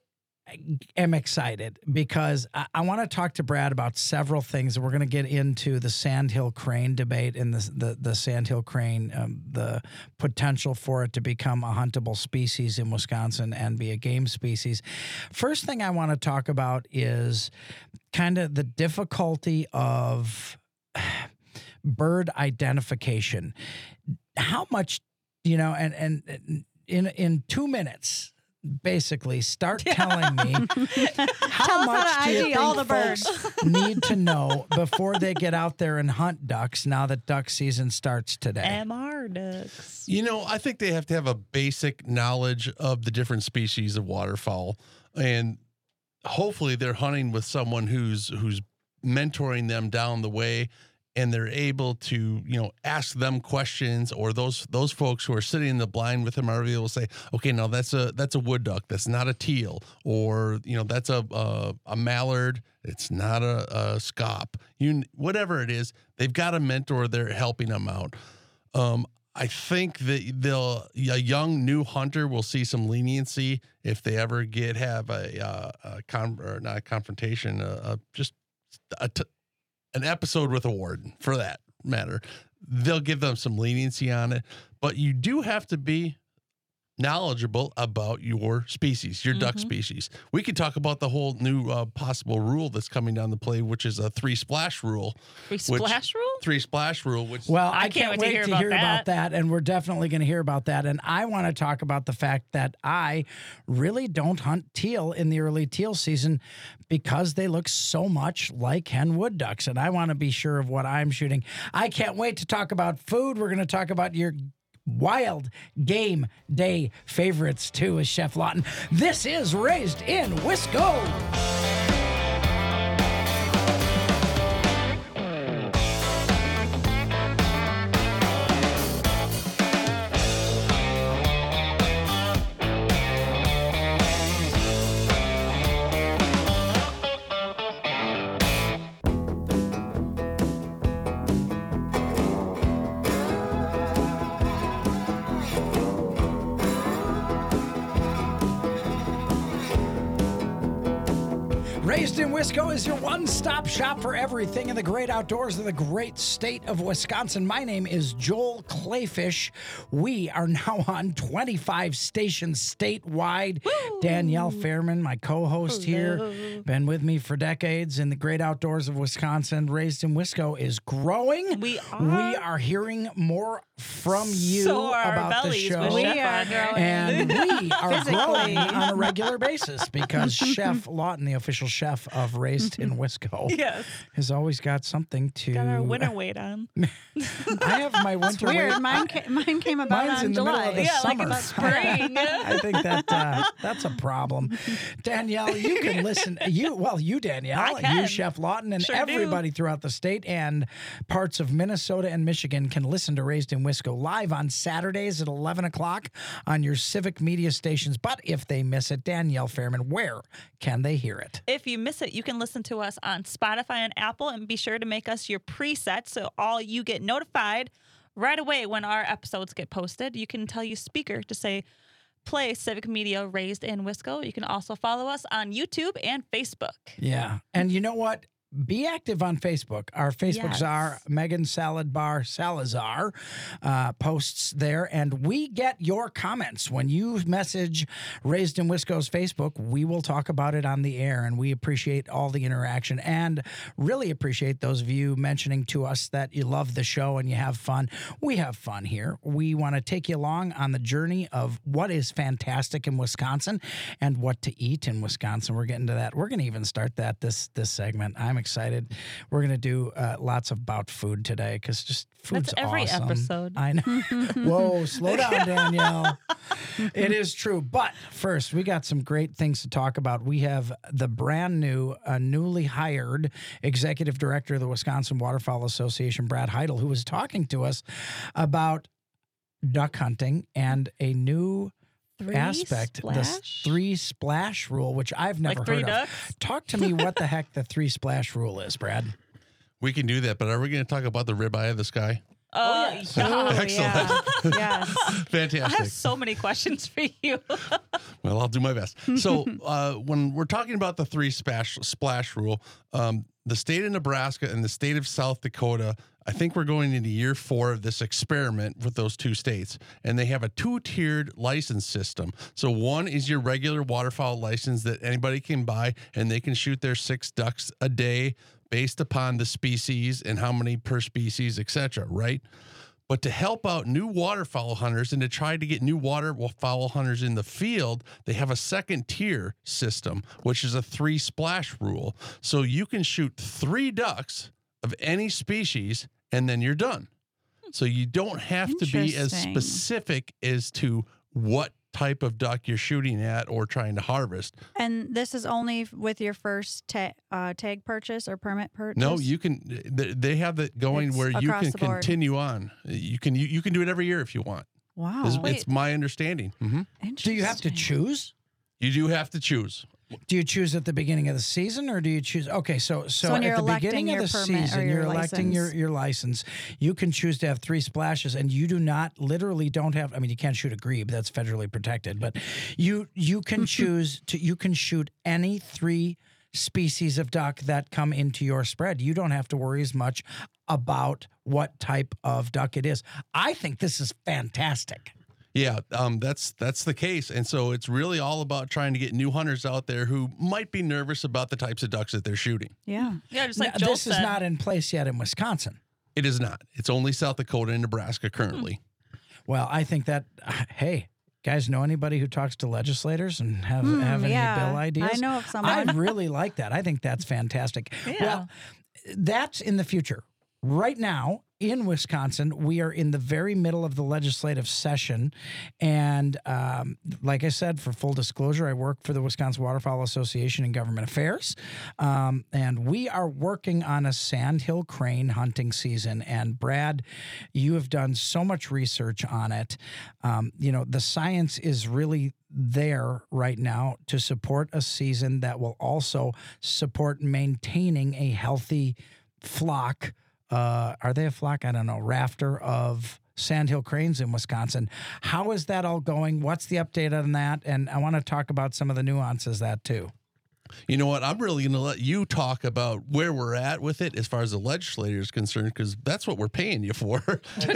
[SPEAKER 1] am excited because I, I want to talk to Brad about several things. We're going to get into the sandhill crane debate and the the, the sandhill crane, um, the potential for it to become a huntable species in Wisconsin and be a game species. First thing I want to talk about is kind of the difficulty of bird identification. How much, you know, and and in in two minutes. Basically, start telling me how
[SPEAKER 3] Tell us
[SPEAKER 1] much
[SPEAKER 3] how to
[SPEAKER 1] do you
[SPEAKER 3] I D
[SPEAKER 1] think
[SPEAKER 3] all the
[SPEAKER 1] folks need to know before they get out there and hunt ducks now that duck season starts today.
[SPEAKER 2] M R ducks.
[SPEAKER 5] You know, I think they have to have a basic knowledge of the different species of waterfowl. And hopefully they're hunting with someone who's who's mentoring them down the way, and they're able to, you know, ask them questions, or those those folks who are sitting in the blind with them are able to say, okay, no, that's a that's a wood duck, that's not a teal, or you know, that's a a, a mallard, it's not a, a scop. You whatever it is, they've got a mentor. They're helping them out. Um, I think that they'll a young new hunter will see some leniency if they ever get have a, uh, a con or not a confrontation, uh, uh, just a t- an episode with a warden for that matter. They'll give them some leniency on it, but you do have to be knowledgeable about your species, your mm-hmm. duck species. We could talk about the whole new uh, possible rule that's coming down the play, which is a three splash rule.
[SPEAKER 2] Three splash rule?
[SPEAKER 5] Three splash rule. Which
[SPEAKER 1] well, I,
[SPEAKER 2] I
[SPEAKER 1] can't,
[SPEAKER 2] can't
[SPEAKER 1] wait
[SPEAKER 2] to hear,
[SPEAKER 1] to
[SPEAKER 2] about,
[SPEAKER 1] hear
[SPEAKER 2] that.
[SPEAKER 1] about that, and we're definitely going to hear about that. And I want to talk about the fact that I really don't hunt teal in the early teal season because they look so much like hen wood ducks, and I want to be sure of what I'm shooting. I can't wait to talk about food. We're going to talk about your wild game day favorites too with Chef Lawton. This is Raised in Wisco. Raised in Wisco is your one-stop shop for everything in the great outdoors of the great state of Wisconsin. My name is Joel Clayfish. We are now on twenty-five stations statewide. Woo! Danielle Fairman, my co-host Hello. Here, been with me for decades in the great outdoors of Wisconsin. Raised in Wisco is growing.
[SPEAKER 2] We are.
[SPEAKER 1] We are hearing more from you
[SPEAKER 2] so are
[SPEAKER 1] about
[SPEAKER 2] our
[SPEAKER 1] the
[SPEAKER 2] bellies
[SPEAKER 1] show.
[SPEAKER 2] with
[SPEAKER 3] We
[SPEAKER 2] Chef
[SPEAKER 3] are
[SPEAKER 2] on
[SPEAKER 3] growing.
[SPEAKER 1] And we are
[SPEAKER 3] Physically.
[SPEAKER 1] growing on a regular basis because Chef Lawton, the official chef of Raised in Wisco,
[SPEAKER 2] Yes.
[SPEAKER 1] has always got something to.
[SPEAKER 2] Got our winter weight on.
[SPEAKER 1] I have my winter
[SPEAKER 3] Weird.
[SPEAKER 1] weight.
[SPEAKER 3] Mine, ca- mine came about
[SPEAKER 1] Mine's
[SPEAKER 3] on
[SPEAKER 1] in the
[SPEAKER 3] July.
[SPEAKER 1] middle of the
[SPEAKER 2] Yeah, like
[SPEAKER 1] summer.
[SPEAKER 2] about spring.
[SPEAKER 1] I think that uh, that's a problem. Danielle, you can listen. You well, you Danielle,
[SPEAKER 2] I can.
[SPEAKER 1] you Chef Lawton, and
[SPEAKER 2] Sure do.
[SPEAKER 1] everybody throughout the state and parts of Minnesota and Michigan can listen to Raised in Wisco live on Saturdays at eleven o'clock on your civic media stations. But if they miss it, Danielle Fairman, where can they hear it?
[SPEAKER 2] If you miss it, you can listen to us on Spotify and Apple, and be sure to make us your preset so all you get notified right away when our episodes get posted. You can tell your speaker to say, play Civic Media Raised in Wisco. You can also follow us on YouTube and Facebook.
[SPEAKER 1] Yeah. And you know what? Be active on Facebook. Our Facebooks
[SPEAKER 2] Yes.
[SPEAKER 1] are Megan Salad Bar Salazar uh, posts there, and we get your comments. When you message Raised in Wisco's Facebook, we will talk about it on the air, and we appreciate all the interaction and really appreciate those of you mentioning to us that you love the show and you have fun. We have fun here. We want to take you along on the journey of what is fantastic in Wisconsin and what to eat in Wisconsin. We're getting to that. We're going to even start that this this segment. I'm excited. We're going to do uh, lots about food today because just food's
[SPEAKER 2] That's every
[SPEAKER 1] awesome.
[SPEAKER 2] episode.
[SPEAKER 1] I know. Whoa, slow down, Danielle. It is true. But first, we got some great things to talk about. We have the brand new, uh, newly hired executive director of the Wisconsin Waterfowl Association, Brad Heidel, who was talking to us about duck hunting and a new
[SPEAKER 2] Three
[SPEAKER 1] aspect, the s-
[SPEAKER 2] splash?
[SPEAKER 1] three splash rule, which I've never
[SPEAKER 2] Like three
[SPEAKER 1] heard
[SPEAKER 2] ducks?
[SPEAKER 1] of. Talk to me what the heck the three splash rule is, Brad.
[SPEAKER 5] we can do that, but are we going to talk about the ribeye of the sky?
[SPEAKER 2] Uh,
[SPEAKER 1] yes.
[SPEAKER 2] yeah.
[SPEAKER 3] Oh,
[SPEAKER 5] Excellent.
[SPEAKER 3] yeah. Yes.
[SPEAKER 2] I
[SPEAKER 5] Fantastic.
[SPEAKER 2] have so many questions for you.
[SPEAKER 5] Well, I'll do my best. So, uh, when we're talking about the three splash splash rule, um, the state of Nebraska and the state of South Dakota, I think we're going into year four of this experiment with those two states, and they have a two-tiered license system. So one is your regular waterfowl license that anybody can buy, and they can shoot their six ducks a day based upon the species and how many per species, et cetera, right? But to help out new waterfowl hunters and to try to get new waterfowl hunters in the field, they have a second tier system, which is a three splash rule. So you can shoot three ducks of any species and then you're done. So you don't have to be as
[SPEAKER 3] Interesting.
[SPEAKER 5] specific as to what type of duck you're shooting at or trying to harvest.
[SPEAKER 3] And this is only with your first ta- uh, tag purchase or permit purchase?
[SPEAKER 5] No, you can. th- They have it going
[SPEAKER 3] It's
[SPEAKER 5] where you
[SPEAKER 3] across
[SPEAKER 5] can
[SPEAKER 3] the board.
[SPEAKER 5] continue on. You can you, you can do it every year if you want.
[SPEAKER 3] Wow.
[SPEAKER 5] It's,
[SPEAKER 2] Wait.
[SPEAKER 5] it's my understanding. hmm
[SPEAKER 1] Do you have to
[SPEAKER 3] Interesting.
[SPEAKER 1] choose?
[SPEAKER 5] You do have to choose.
[SPEAKER 1] Do you choose at the beginning of the season, or do you choose? Okay, so so,
[SPEAKER 3] So when
[SPEAKER 1] at
[SPEAKER 3] you're
[SPEAKER 1] the
[SPEAKER 3] electing
[SPEAKER 1] beginning of
[SPEAKER 3] your
[SPEAKER 1] the
[SPEAKER 3] permit or
[SPEAKER 1] season,
[SPEAKER 3] your
[SPEAKER 1] you're electing your
[SPEAKER 3] license.
[SPEAKER 1] your license. You can choose to have three splashes, and you do not literally don't have. I mean, you can't shoot a grebe; that's federally protected. But you you can choose to you can shoot any three species of duck that come into your spread. You don't have to worry as much about what type of duck it is. I think this is fantastic.
[SPEAKER 5] Yeah, um, that's that's the case, and so it's really all about trying to get new hunters out there who might be nervous about the types of ducks that they're shooting.
[SPEAKER 3] Yeah.
[SPEAKER 2] Yeah, just like
[SPEAKER 1] Now,
[SPEAKER 2] Joel
[SPEAKER 1] this
[SPEAKER 2] said.
[SPEAKER 1] is not in place yet in Wisconsin.
[SPEAKER 5] It is not. It's only South Dakota and Nebraska currently.
[SPEAKER 1] Well, I think that, hey, guys, know anybody who talks to legislators and have,
[SPEAKER 3] Hmm,
[SPEAKER 1] have any
[SPEAKER 3] yeah.
[SPEAKER 1] bill ideas?
[SPEAKER 3] I know of someone.
[SPEAKER 1] I really like that. I think that's fantastic.
[SPEAKER 2] Yeah.
[SPEAKER 1] Well, that's in the future. Right now in Wisconsin, we are in the very middle of the legislative session. And um, like I said, for full disclosure, I work for the Wisconsin Waterfowl Association in Government Affairs. Um, and we are working on a sandhill crane hunting season. And Brad, you have done so much research on it. Um, you know, the science is really there right now to support a season that will also support maintaining a healthy flock. Uh, are they a flock? I don't know. Rafter of sandhill cranes in Wisconsin. How is that all going? What's the update on that? And I want to talk about some of the nuances of that too.
[SPEAKER 5] You know what? I'm really going to let you talk about where we're at with it as far as the legislator is concerned, because that's what we're paying you for.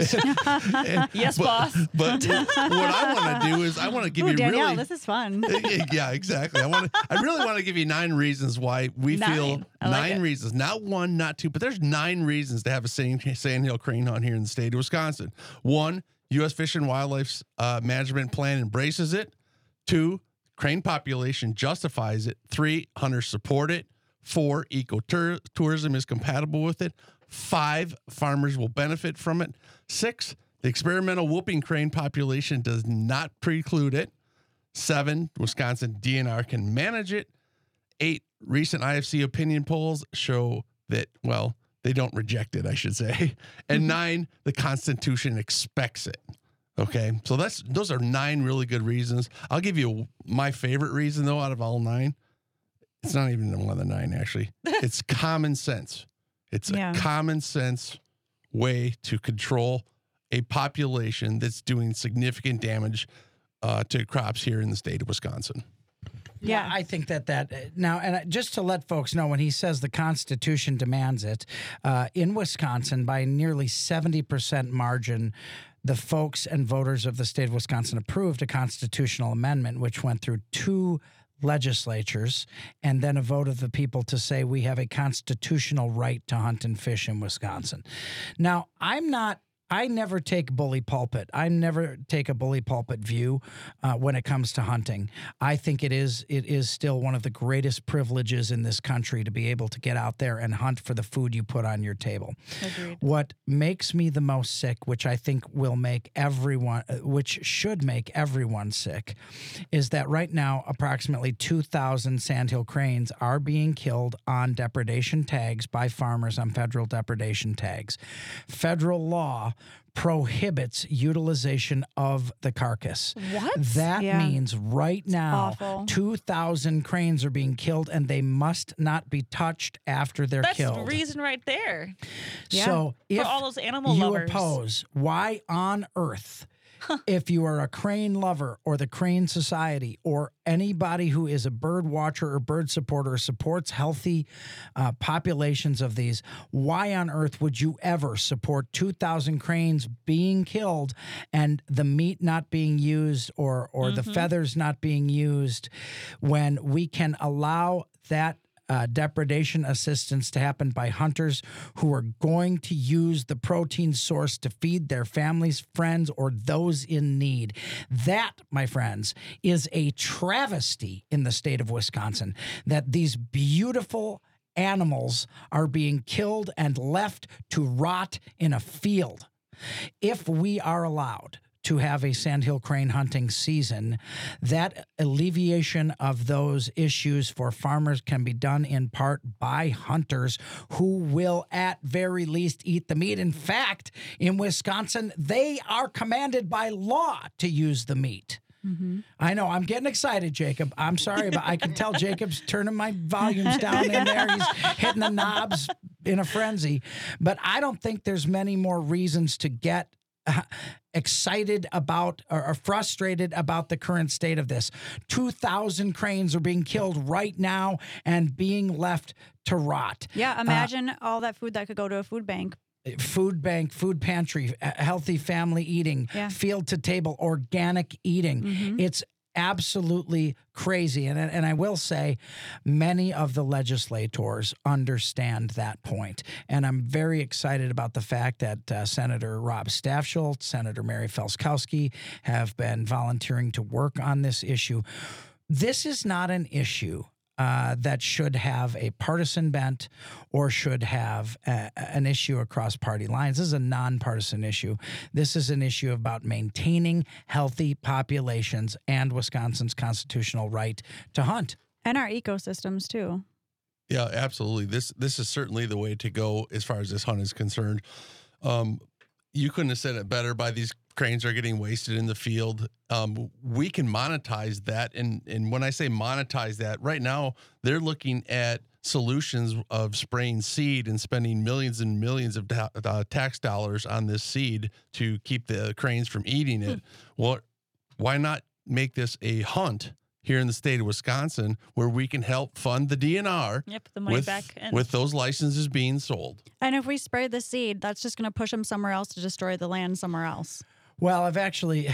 [SPEAKER 5] And-
[SPEAKER 2] Yes,
[SPEAKER 5] but,
[SPEAKER 2] boss.
[SPEAKER 5] But what I want to do is I want to give
[SPEAKER 3] Ooh,
[SPEAKER 5] you
[SPEAKER 3] Danielle,
[SPEAKER 5] really.
[SPEAKER 3] this is fun.
[SPEAKER 5] Yeah, exactly. I want to. I really want to give you nine reasons why we feel
[SPEAKER 2] Nine. I like
[SPEAKER 5] nine
[SPEAKER 2] it.
[SPEAKER 5] reasons, not one, not two, but there's nine reasons to have a sand, sandhill crane hunt here in the state of Wisconsin. One, U S Fish and Wildlife uh, Management Plan embraces it. Two, crane population justifies it. Three, hunters support it. Four, ecotourism is compatible with it. Five, farmers will benefit from it. Six, the experimental whooping crane population does not preclude it. Seven, Wisconsin D N R can manage it. Eight, recent I F C opinion polls show that, well, they don't reject it, I should say. And nine, the Constitution expects it. Okay, so that's those are nine really good reasons. I'll give you my favorite reason, though, out of all nine. It's not even one of the nine, actually. It's common sense. It's
[SPEAKER 3] Yeah.
[SPEAKER 5] a common sense way to control a population that's doing significant damage uh, to crops here in the state of Wisconsin.
[SPEAKER 3] Yeah.
[SPEAKER 1] I think that that uh, now, and uh, just to let folks know, when he says the Constitution demands it, uh, in Wisconsin, by nearly seventy percent margin, the folks and voters of the state of Wisconsin approved a constitutional amendment, which went through two legislatures and then a vote of the people to say we have a constitutional right to hunt and fish in Wisconsin. Now, I'm not. I never take bully pulpit. I never take a bully pulpit view uh, when it comes to hunting. I think it is it is still one of the greatest privileges in this country to be able to get out there and hunt for the food you put on your table.
[SPEAKER 2] Agreed.
[SPEAKER 1] What makes me the most sick, which I think will make everyone, uh, which should make everyone sick, is that right now approximately two thousand sandhill cranes are being killed on depredation tags by farmers on federal depredation tags. Federal law prohibits utilization of the carcass.
[SPEAKER 2] What?
[SPEAKER 1] That
[SPEAKER 3] Yeah.
[SPEAKER 1] means right now
[SPEAKER 3] awful.
[SPEAKER 1] two thousand cranes are being killed and they must not be touched after they're
[SPEAKER 2] That's
[SPEAKER 1] killed.
[SPEAKER 2] the reason right there.
[SPEAKER 3] Yeah.
[SPEAKER 1] So if
[SPEAKER 2] For all those animal
[SPEAKER 1] you
[SPEAKER 2] lovers.
[SPEAKER 1] oppose, why on earth, if you are a crane lover or the Crane Society or anybody who is a bird watcher or bird supporter or supports healthy uh, populations of these, why on earth would you ever support two thousand cranes being killed and the meat not being used or or the feathers not being used when we can allow that Uh, depredation assistance to happen by hunters who are going to use the protein source to feed their families, friends, or those in need. That, my friends, is a travesty in the state of Wisconsin, that these beautiful animals are being killed and left to rot in a field. If we are allowed to have a sandhill crane hunting season. That alleviation of those issues for farmers can be done in part by hunters who will at very least eat the meat. In fact, in Wisconsin, they are commanded by law to use the meat.
[SPEAKER 3] Mm-hmm.
[SPEAKER 1] I know. I'm getting excited, Jacob. I'm sorry, but I can tell Jacob's turning my volumes down in there. He's hitting the knobs in a frenzy. But I don't think there's many more reasons to get uh, excited about or, or frustrated about the current state of this. two thousand cranes are being killed right now and being left to rot.
[SPEAKER 3] Yeah, imagine uh, all that food that could go to a food bank.
[SPEAKER 1] Food bank, food pantry, healthy family eating,
[SPEAKER 3] yeah.
[SPEAKER 1] field to table, organic eating. Mm-hmm. It's absolutely crazy. And, and I will say many of the legislators understand that point. And I'm very excited about the fact that uh, Senator Rob Staffschultz, Senator Mary Felskowski have been volunteering to work on this issue. This is not an issue Uh, that should have a partisan bent or should have a, an issue across party lines. This is a nonpartisan issue. This is an issue about maintaining healthy populations and Wisconsin's constitutional right to hunt.
[SPEAKER 3] And our ecosystems, too.
[SPEAKER 5] Yeah, absolutely. This this is certainly the way to go as far as this hunt is concerned. Um, you couldn't have said it better. By these cranes are getting wasted in the field. Um, we can monetize that. And, and when I say monetize that, right now they're looking at solutions of spraying seed and spending millions and millions of ta- uh, tax dollars on this seed to keep the cranes from eating it. Hmm. Well, why not make this a hunt here in the state of Wisconsin where we can help fund the D N R
[SPEAKER 2] yep, the money
[SPEAKER 5] with,
[SPEAKER 2] back in.
[SPEAKER 5] with those licenses being sold.
[SPEAKER 3] And if we spray the seed, that's just going to push them somewhere else to destroy the land somewhere else.
[SPEAKER 1] Well, I've actually,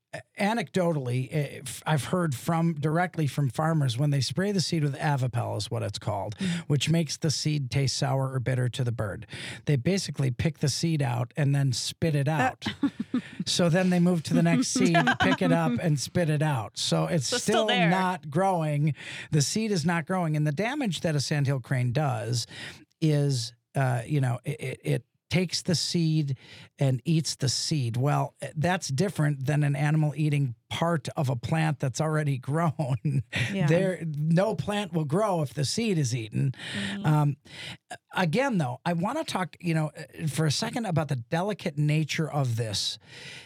[SPEAKER 1] anecdotally, I've heard from directly from farmers when they spray the seed with Avapel is what it's called, mm-hmm. which makes the seed taste sour or bitter to the bird. They basically pick the seed out and then spit it out. So then they move to the next seed, pick it up, and spit it out. So it's
[SPEAKER 2] so
[SPEAKER 1] still,
[SPEAKER 2] still
[SPEAKER 1] not growing. The seed is not growing. And the damage that a sandhill crane does is, uh, you know, it, it takes the seed and eats the seed. Well, that's different than an animal eating part of a plant that's already grown.
[SPEAKER 3] Yeah.
[SPEAKER 1] There, no plant will grow if the seed is eaten. Mm-hmm. Um, again, though, I want to talk, you know, for a second about the delicate nature of this.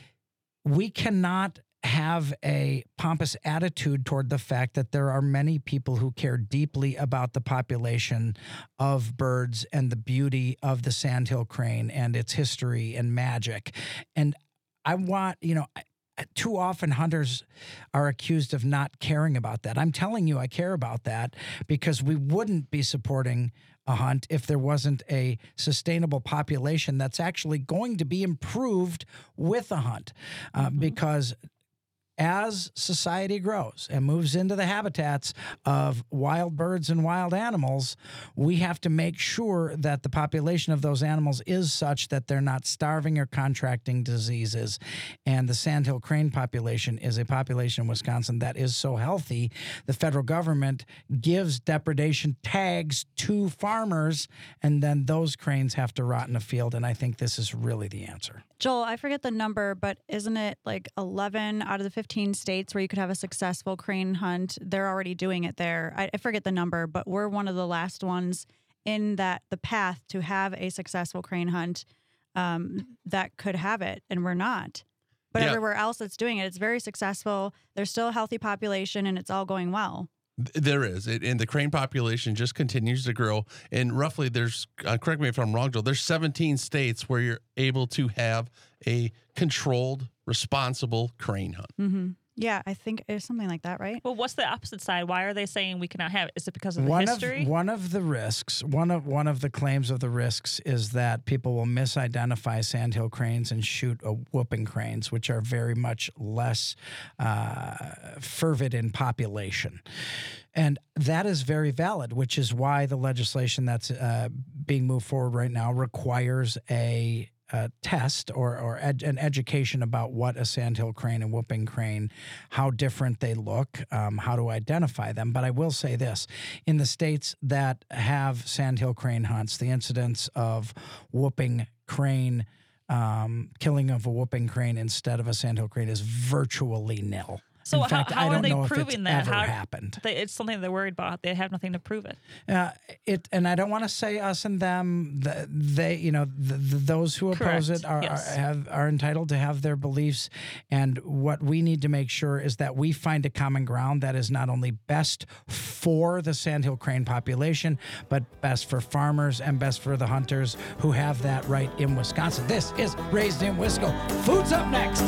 [SPEAKER 1] We cannot have a pompous attitude toward the fact that there are many people who care deeply about the population of birds and the beauty of the sandhill crane and its history and magic. And I want, you know, too often hunters are accused of not caring about that. I'm telling you, I care about that because we wouldn't be supporting a hunt if there wasn't a sustainable population that's actually going to be improved with a hunt. Uh, mm-hmm. Because as society grows and moves into the habitats of wild birds and wild animals, we have to make sure that the population of those animals is such that they're not starving or contracting diseases. And the sandhill crane population is a population in Wisconsin that is so healthy, the federal government gives depredation tags to farmers, and then those cranes have to rot in a field. And I think this is really the answer.
[SPEAKER 3] Joel, I forget the number, but isn't it like eleven out of the fifteen states where you could have a successful crane hunt? They're already doing it there. I, I forget the number, but we're one of the last ones in that the path to have a successful crane hunt um, that could have it, and we're not. But yeah. Everywhere else that's doing it, it's very successful. There's still a healthy population, and it's all going well.
[SPEAKER 5] There is, it, and the crane population just continues to grow. And roughly, there's uh, correct me if I'm wrong, Joel. There's seventeen states where you're able to have a controlled, responsible crane hunt.
[SPEAKER 3] Mm-hmm. Yeah, I think it's something like that, right?
[SPEAKER 2] Well, what's the opposite side? Why are they saying we cannot have it? Is it because of the
[SPEAKER 1] one
[SPEAKER 2] history?
[SPEAKER 1] Of, one of the risks, one of one of the claims of the risks is that people will misidentify sandhill cranes and shoot a whooping cranes, which are very much less uh, fervid in population. And that is very valid, which is why the legislation that's uh, being moved forward right now requires a Uh, test or, or ed- an education about what a sandhill crane and whooping crane, how different they look, um, how to identify them. But I will say this, in the states that have sandhill crane hunts, the incidence of whooping crane um, killing of a whooping crane instead of a sandhill crane is virtually nil.
[SPEAKER 2] So
[SPEAKER 1] In
[SPEAKER 2] how,
[SPEAKER 1] fact,
[SPEAKER 2] how
[SPEAKER 1] I
[SPEAKER 2] are
[SPEAKER 1] don't
[SPEAKER 2] they
[SPEAKER 1] know if it's
[SPEAKER 2] proving that?
[SPEAKER 1] ever
[SPEAKER 2] How,
[SPEAKER 1] happened.
[SPEAKER 2] they, it's something they're worried about. They have nothing to prove it.
[SPEAKER 1] Uh, it and I don't want to say us and them. The, they, you know, the, the, those who oppose
[SPEAKER 2] Correct.
[SPEAKER 1] it are,
[SPEAKER 2] Yes.
[SPEAKER 1] are have are entitled to have their beliefs. And what we need to make sure is that we find a common ground that is not only best for the sandhill crane population, but best for farmers and best for the hunters who have that right in Wisconsin. This is Raised in Wisco. Food's up next.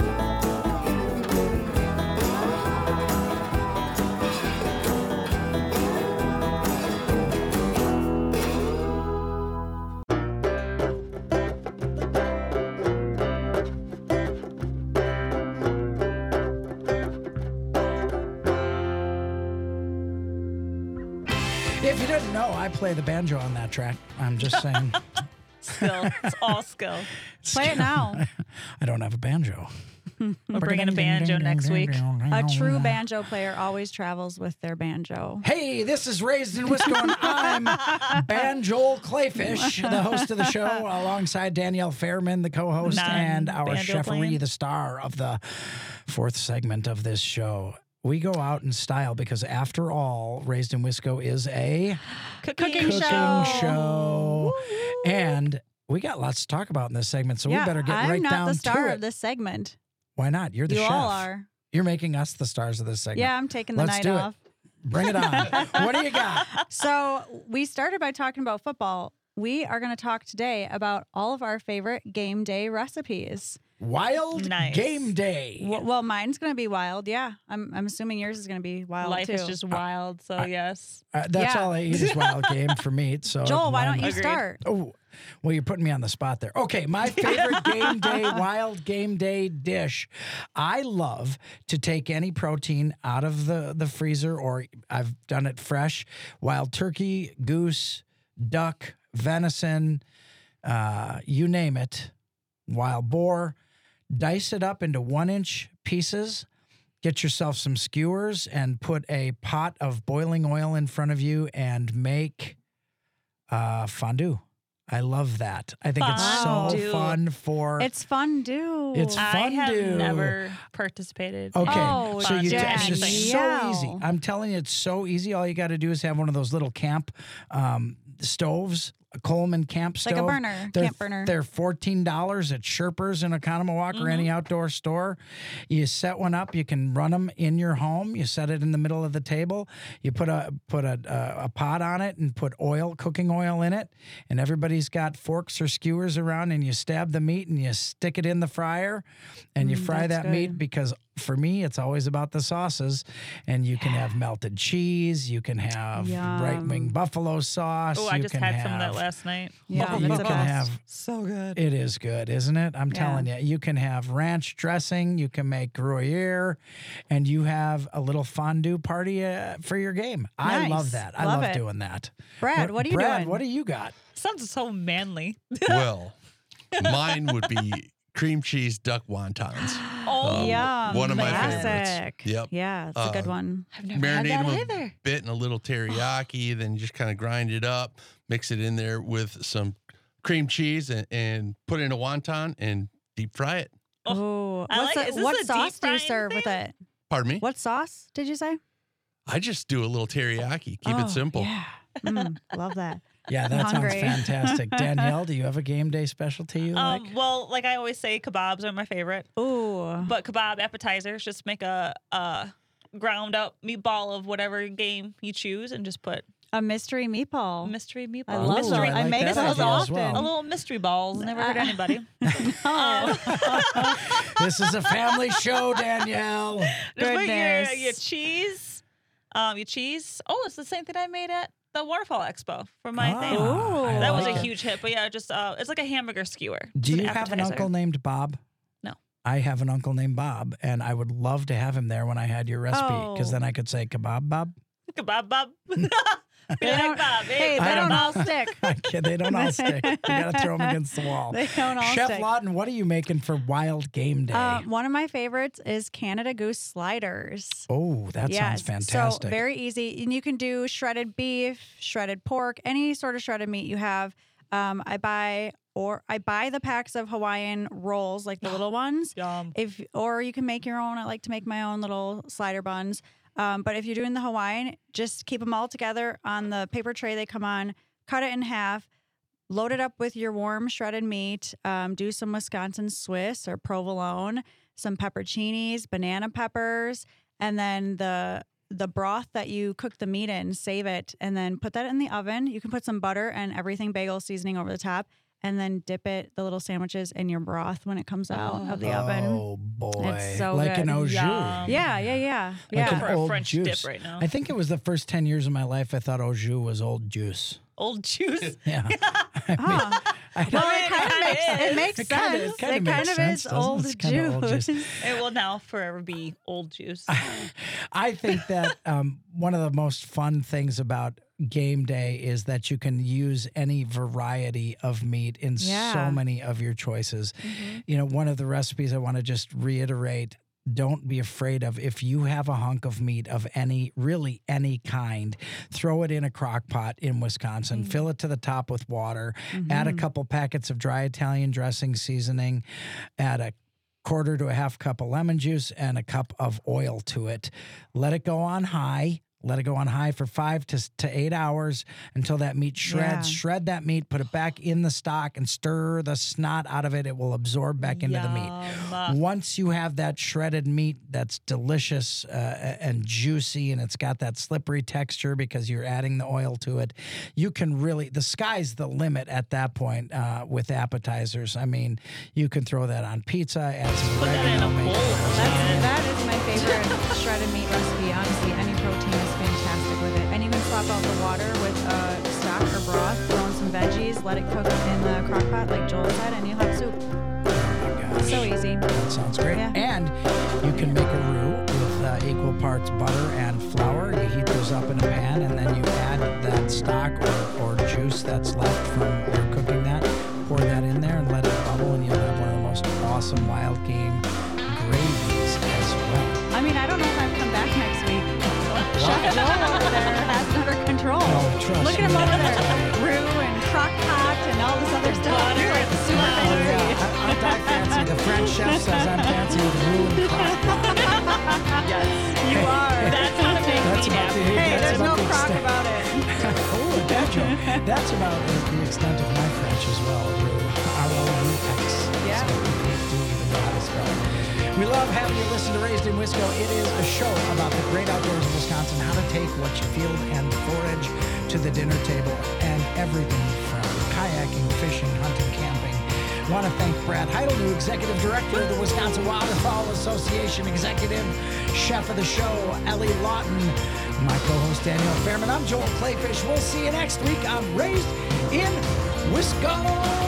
[SPEAKER 1] If you didn't know, I play the banjo on that track. I'm just saying.
[SPEAKER 2] Skill. It's all skill.
[SPEAKER 3] Play it now.
[SPEAKER 1] I don't have a banjo.
[SPEAKER 2] We're bringing a banjo next week.
[SPEAKER 3] A true banjo player always travels with their banjo.
[SPEAKER 1] Hey, this is Raised in Wisco, and I'm Banjo Clayfish, the host of the show, alongside Danielle Fairman, the co-host, and our
[SPEAKER 2] Non-banjo
[SPEAKER 1] Chef
[SPEAKER 2] playing.
[SPEAKER 1] the star of the fourth segment of this show. We go out in style because, after all, Raised in Wisco is a
[SPEAKER 2] Cooking,
[SPEAKER 3] Cooking
[SPEAKER 1] cooking
[SPEAKER 3] show.
[SPEAKER 1] show. And we got lots to talk about in this segment, so
[SPEAKER 3] yeah,
[SPEAKER 1] we better get
[SPEAKER 3] I'm
[SPEAKER 1] right
[SPEAKER 3] not
[SPEAKER 1] down
[SPEAKER 3] the star
[SPEAKER 1] to
[SPEAKER 3] of
[SPEAKER 1] it.
[SPEAKER 3] this segment.
[SPEAKER 1] Why not? You're the
[SPEAKER 3] You
[SPEAKER 1] chef.
[SPEAKER 3] all are.
[SPEAKER 1] You're making us the stars of this segment.
[SPEAKER 3] Yeah, I'm taking the
[SPEAKER 1] Let's
[SPEAKER 3] night
[SPEAKER 1] do it.
[SPEAKER 3] off.
[SPEAKER 1] Bring it on. What do you got?
[SPEAKER 3] So we started by talking about football. We are going to talk today about all of our favorite game day recipes.
[SPEAKER 1] Wild
[SPEAKER 2] Nice.
[SPEAKER 1] Game Day.
[SPEAKER 3] W- Well, mine's going to be wild. Yeah, I'm. I'm assuming yours is going to be wild
[SPEAKER 2] Life
[SPEAKER 3] too.
[SPEAKER 2] is just wild. So yes.
[SPEAKER 1] Uh, that's
[SPEAKER 3] Yeah.
[SPEAKER 1] all I eat is wild game for meat. So
[SPEAKER 3] Joel, why
[SPEAKER 1] mine-
[SPEAKER 3] don't you
[SPEAKER 2] Agreed.
[SPEAKER 3] start?
[SPEAKER 1] Oh, well, you're putting me on the spot there. Okay, my favorite game day, wild game day dish. I love to take any protein out of the, the freezer, or I've done it fresh. Wild turkey, goose, duck, venison, uh, you name it. Wild boar. Dice it up into one inch pieces. Get yourself some skewers and put a pot of boiling oil in front of you and make uh, fondue. I love that. I think it's so
[SPEAKER 2] Fondue.
[SPEAKER 1] fun for.
[SPEAKER 3] It's fondue.
[SPEAKER 1] It's
[SPEAKER 2] I have
[SPEAKER 1] fondue.
[SPEAKER 2] never participated.
[SPEAKER 1] Okay,
[SPEAKER 3] Oh,
[SPEAKER 1] so you
[SPEAKER 2] fondue.
[SPEAKER 1] it's just
[SPEAKER 2] Anything.
[SPEAKER 1] so easy.
[SPEAKER 3] Danielle.
[SPEAKER 1] I'm telling you, it's so easy. All you got to do is have one of those little camp um, stoves, a Coleman camp stove.
[SPEAKER 3] like a burner,
[SPEAKER 1] They're,
[SPEAKER 3] camp burner.
[SPEAKER 1] They're fourteen dollars at Sherpers in Oconomowoc or any outdoor store. You set one up. You can run them in your home. You set it in the middle of the table. You put a put a, a, a pot on it and put oil, cooking oil in it. And everybody's got forks or skewers around. And you stab the meat and you stick it in the fryer. And you
[SPEAKER 3] Mm,
[SPEAKER 1] fry
[SPEAKER 3] that's
[SPEAKER 1] that meat
[SPEAKER 3] good.
[SPEAKER 1] because for me, it's always about the sauces. And you can have melted cheese. You can have
[SPEAKER 3] Yum.
[SPEAKER 1] right wing buffalo sauce.
[SPEAKER 2] Oh, I
[SPEAKER 1] you
[SPEAKER 2] just
[SPEAKER 1] can
[SPEAKER 2] had some of that
[SPEAKER 1] have-
[SPEAKER 2] last night.
[SPEAKER 3] Yeah,
[SPEAKER 1] you
[SPEAKER 3] that's
[SPEAKER 1] can
[SPEAKER 3] the best.
[SPEAKER 1] have
[SPEAKER 2] So good.
[SPEAKER 1] it is good, isn't it? I'm
[SPEAKER 3] Yeah.
[SPEAKER 1] telling you. You can have ranch dressing, you can make Gruyere, and you have a little fondue party uh, for your game. I
[SPEAKER 3] Nice.
[SPEAKER 1] love that. I
[SPEAKER 3] Love
[SPEAKER 1] love
[SPEAKER 3] it.
[SPEAKER 1] doing that.
[SPEAKER 3] Brad, what are you
[SPEAKER 1] Brad,
[SPEAKER 3] doing?
[SPEAKER 1] what do you got?
[SPEAKER 2] Sounds so manly.
[SPEAKER 5] Well, mine would be cream cheese duck wontons.
[SPEAKER 2] Oh,
[SPEAKER 5] Um,
[SPEAKER 3] Yum.
[SPEAKER 5] one of my
[SPEAKER 3] Classic.
[SPEAKER 5] favorites. Yep.
[SPEAKER 3] Yeah, it's a good
[SPEAKER 5] Uh,
[SPEAKER 3] one.
[SPEAKER 2] I've never had
[SPEAKER 5] Marinate
[SPEAKER 2] that
[SPEAKER 5] them a
[SPEAKER 2] either.
[SPEAKER 5] bit in a little teriyaki, then just kind of grind it up, mix it in there with some cream cheese, and, and put it in a wonton and deep fry it.
[SPEAKER 3] Oh,
[SPEAKER 2] I
[SPEAKER 3] what's
[SPEAKER 2] like-
[SPEAKER 3] the-
[SPEAKER 2] is this
[SPEAKER 3] what
[SPEAKER 2] a deep
[SPEAKER 3] sauce do you
[SPEAKER 2] frying
[SPEAKER 3] serve with
[SPEAKER 2] thing?
[SPEAKER 3] it?
[SPEAKER 5] Pardon me?
[SPEAKER 3] What sauce did you say?
[SPEAKER 5] I just do a little teriyaki. Keep
[SPEAKER 3] Oh,
[SPEAKER 5] it simple.
[SPEAKER 3] Yeah, Mm, love that.
[SPEAKER 1] Yeah, that sounds
[SPEAKER 3] hungry.
[SPEAKER 1] fantastic. Danielle, do you have a game day specialty you like?
[SPEAKER 2] Um, well, like I always say, kebabs are my favorite.
[SPEAKER 3] Ooh,
[SPEAKER 2] But kebab appetizers, just make a, a ground up meatball of whatever game you choose and just put
[SPEAKER 3] a mystery meatball.
[SPEAKER 2] mystery meatball.
[SPEAKER 3] I love
[SPEAKER 2] mystery,
[SPEAKER 3] that. I make
[SPEAKER 1] that
[SPEAKER 3] those
[SPEAKER 1] idea as
[SPEAKER 3] often.
[SPEAKER 1] well.
[SPEAKER 2] A little mystery balls. Never hurt
[SPEAKER 3] Uh,
[SPEAKER 2] anybody.
[SPEAKER 3] Oh,
[SPEAKER 1] This is a family show, Danielle.
[SPEAKER 2] Just put your,
[SPEAKER 3] Goodness.
[SPEAKER 2] your cheese. Um, your cheese. Oh, it's the same thing I made at the Waterfall Expo for my
[SPEAKER 1] Ah,
[SPEAKER 2] thing.
[SPEAKER 3] Ooh.
[SPEAKER 1] I
[SPEAKER 2] That was
[SPEAKER 1] like
[SPEAKER 2] a
[SPEAKER 1] it.
[SPEAKER 2] huge hit. But yeah, just uh, it's like a hamburger skewer.
[SPEAKER 1] Do
[SPEAKER 2] It's
[SPEAKER 1] you have an
[SPEAKER 2] appetizer.
[SPEAKER 1] uncle named Bob?
[SPEAKER 2] No.
[SPEAKER 1] I have an uncle named Bob, and I would love to have him there when I had your recipe, because
[SPEAKER 3] Oh.
[SPEAKER 1] then I could say kebab Bob.
[SPEAKER 2] Kebab Bob. Be
[SPEAKER 3] They
[SPEAKER 2] like
[SPEAKER 3] don't-
[SPEAKER 2] Bob.
[SPEAKER 3] hey,
[SPEAKER 1] I
[SPEAKER 3] they
[SPEAKER 1] don't
[SPEAKER 3] don't all stick.
[SPEAKER 1] I kid, they don't all stick. You got to throw them against the wall.
[SPEAKER 3] They don't all
[SPEAKER 1] Chef
[SPEAKER 3] stick.
[SPEAKER 1] Lawton, what are you making for Wild Game Day?
[SPEAKER 3] Uh, one of my favorites is Canada Goose sliders.
[SPEAKER 1] oh, that sounds
[SPEAKER 3] Yes,
[SPEAKER 1] fantastic.
[SPEAKER 3] So very easy. And you can do shredded beef, shredded pork, any sort of shredded meat you have. Um, I buy or I buy the packs of Hawaiian rolls, like the little ones.
[SPEAKER 2] Yum.
[SPEAKER 3] If or you can make your own. I like to make my own little slider buns. Um, but if you're doing the Hawaiian, just keep them all together on the paper tray they come on. Cut it in half. Load it up with your warm shredded meat. Um, do some Wisconsin Swiss or provolone, some pepperoncinis, banana peppers, and then the the broth that you cook the meat in. Save it, and then put that in the oven. You can put some butter and everything bagel seasoning over the top, and then dip it the little sandwiches in your broth when it comes out of the oven.
[SPEAKER 1] Oh boy,
[SPEAKER 3] It's so
[SPEAKER 1] like
[SPEAKER 3] good.
[SPEAKER 1] an au jus.
[SPEAKER 2] Yum.
[SPEAKER 3] Yeah, yeah, yeah,
[SPEAKER 1] Like
[SPEAKER 3] yeah.
[SPEAKER 1] an
[SPEAKER 2] For a
[SPEAKER 1] old
[SPEAKER 2] French
[SPEAKER 1] juice.
[SPEAKER 2] dip right now.
[SPEAKER 1] I think it was the first ten years of my life I thought au jus was old juice.
[SPEAKER 2] Old juice.
[SPEAKER 1] Yeah.
[SPEAKER 3] Huh.
[SPEAKER 1] I
[SPEAKER 3] Well,
[SPEAKER 2] it
[SPEAKER 3] it kind of
[SPEAKER 2] kinda
[SPEAKER 3] makes
[SPEAKER 2] is.
[SPEAKER 3] it makes
[SPEAKER 1] It kinda-
[SPEAKER 3] sense.
[SPEAKER 1] it kinda
[SPEAKER 3] It
[SPEAKER 1] makes
[SPEAKER 3] kind of
[SPEAKER 1] sense,
[SPEAKER 3] is
[SPEAKER 1] doesn't it?
[SPEAKER 3] old
[SPEAKER 1] It's kinda old
[SPEAKER 3] juice.
[SPEAKER 1] juice.
[SPEAKER 2] It will now forever be old juice.
[SPEAKER 1] I think that um, one of the most fun things about game day is that you can use any variety of meat in
[SPEAKER 3] Yeah.
[SPEAKER 1] so many of your choices.
[SPEAKER 2] Mhm.
[SPEAKER 1] You know, one of the recipes I want to just reiterate, don't be afraid of, if you have a hunk of meat of any, really any kind, throw it in a crock pot in Wisconsin, fill it to the top with water, add a couple packets of dry Italian dressing seasoning, add a quarter to a half cup of lemon juice and a cup of oil to it. Let it go on high. Let it go on high for five to, to eight hours until that meat shreds.
[SPEAKER 3] Yeah.
[SPEAKER 1] Shred that meat, put it back in the stock, and stir the snot out of it. It will absorb back into the meat.
[SPEAKER 2] Yum.
[SPEAKER 1] Once you have that shredded meat that's delicious uh, and juicy, and it's got that slippery texture because you're adding the oil to it, you can really, the sky's the limit at that point uh, with appetizers. I mean, you can throw that on pizza, add some
[SPEAKER 2] Put that in
[SPEAKER 1] oregano,
[SPEAKER 2] a
[SPEAKER 1] make
[SPEAKER 2] bowl.
[SPEAKER 1] it-
[SPEAKER 3] That's, that is my favorite shredded meat recipe. Honestly, any protein is fantastic with it. And you can swap out the water with uh, stock or broth, throw in some veggies, let it cook in the crock pot like Joel said, and you'll have soup.
[SPEAKER 1] Oh my gosh.
[SPEAKER 3] So easy.
[SPEAKER 1] That sounds great.
[SPEAKER 3] Yeah.
[SPEAKER 1] And you can make a roux with uh, equal parts butter and flour. You heat those up in a pan, and then you add that stock or, or juice that's left from your cooking that. Pour that in there and let it bubble, and you'll have one of the most awesome wild game gravies as well.
[SPEAKER 3] I mean, I don't know if I have to come back next week. Chef Joel over there has it under control.
[SPEAKER 1] Oh, trust
[SPEAKER 3] Look at him
[SPEAKER 1] me.
[SPEAKER 3] over there. Roux and crock pot and all this other stuff.
[SPEAKER 2] Butter
[SPEAKER 3] You're like
[SPEAKER 2] and
[SPEAKER 3] super
[SPEAKER 1] Oh,
[SPEAKER 3] fancy.
[SPEAKER 1] yeah. I- Aren't I fancy? The French chef says I'm fancy with roux and crock pot.
[SPEAKER 2] Yes.
[SPEAKER 3] You are.
[SPEAKER 2] That's how to make
[SPEAKER 1] That's
[SPEAKER 2] me
[SPEAKER 1] about the-
[SPEAKER 2] happy.
[SPEAKER 3] Hey,
[SPEAKER 1] that's
[SPEAKER 3] there's no
[SPEAKER 1] about the
[SPEAKER 3] crock
[SPEAKER 1] extent.
[SPEAKER 3] about it.
[SPEAKER 1] Oh, that joke. That's about the the extent of my French as well. R O U X.
[SPEAKER 3] Yeah.
[SPEAKER 1] So we do even know how to spell it. We love having you listen to Raised in Wisco. It is a show about the great outdoors of Wisconsin, how to take what you field and forage to the dinner table, and everything from kayaking, fishing, hunting, camping. I want to thank Brad Heidel, new Executive Director of the Wisconsin Waterfowl Association, Executive Chef of the show, Ellie Lawton, my co-host Daniel Fairman. I'm Joel Clayfish. We'll see you next week on Raised in Wisco.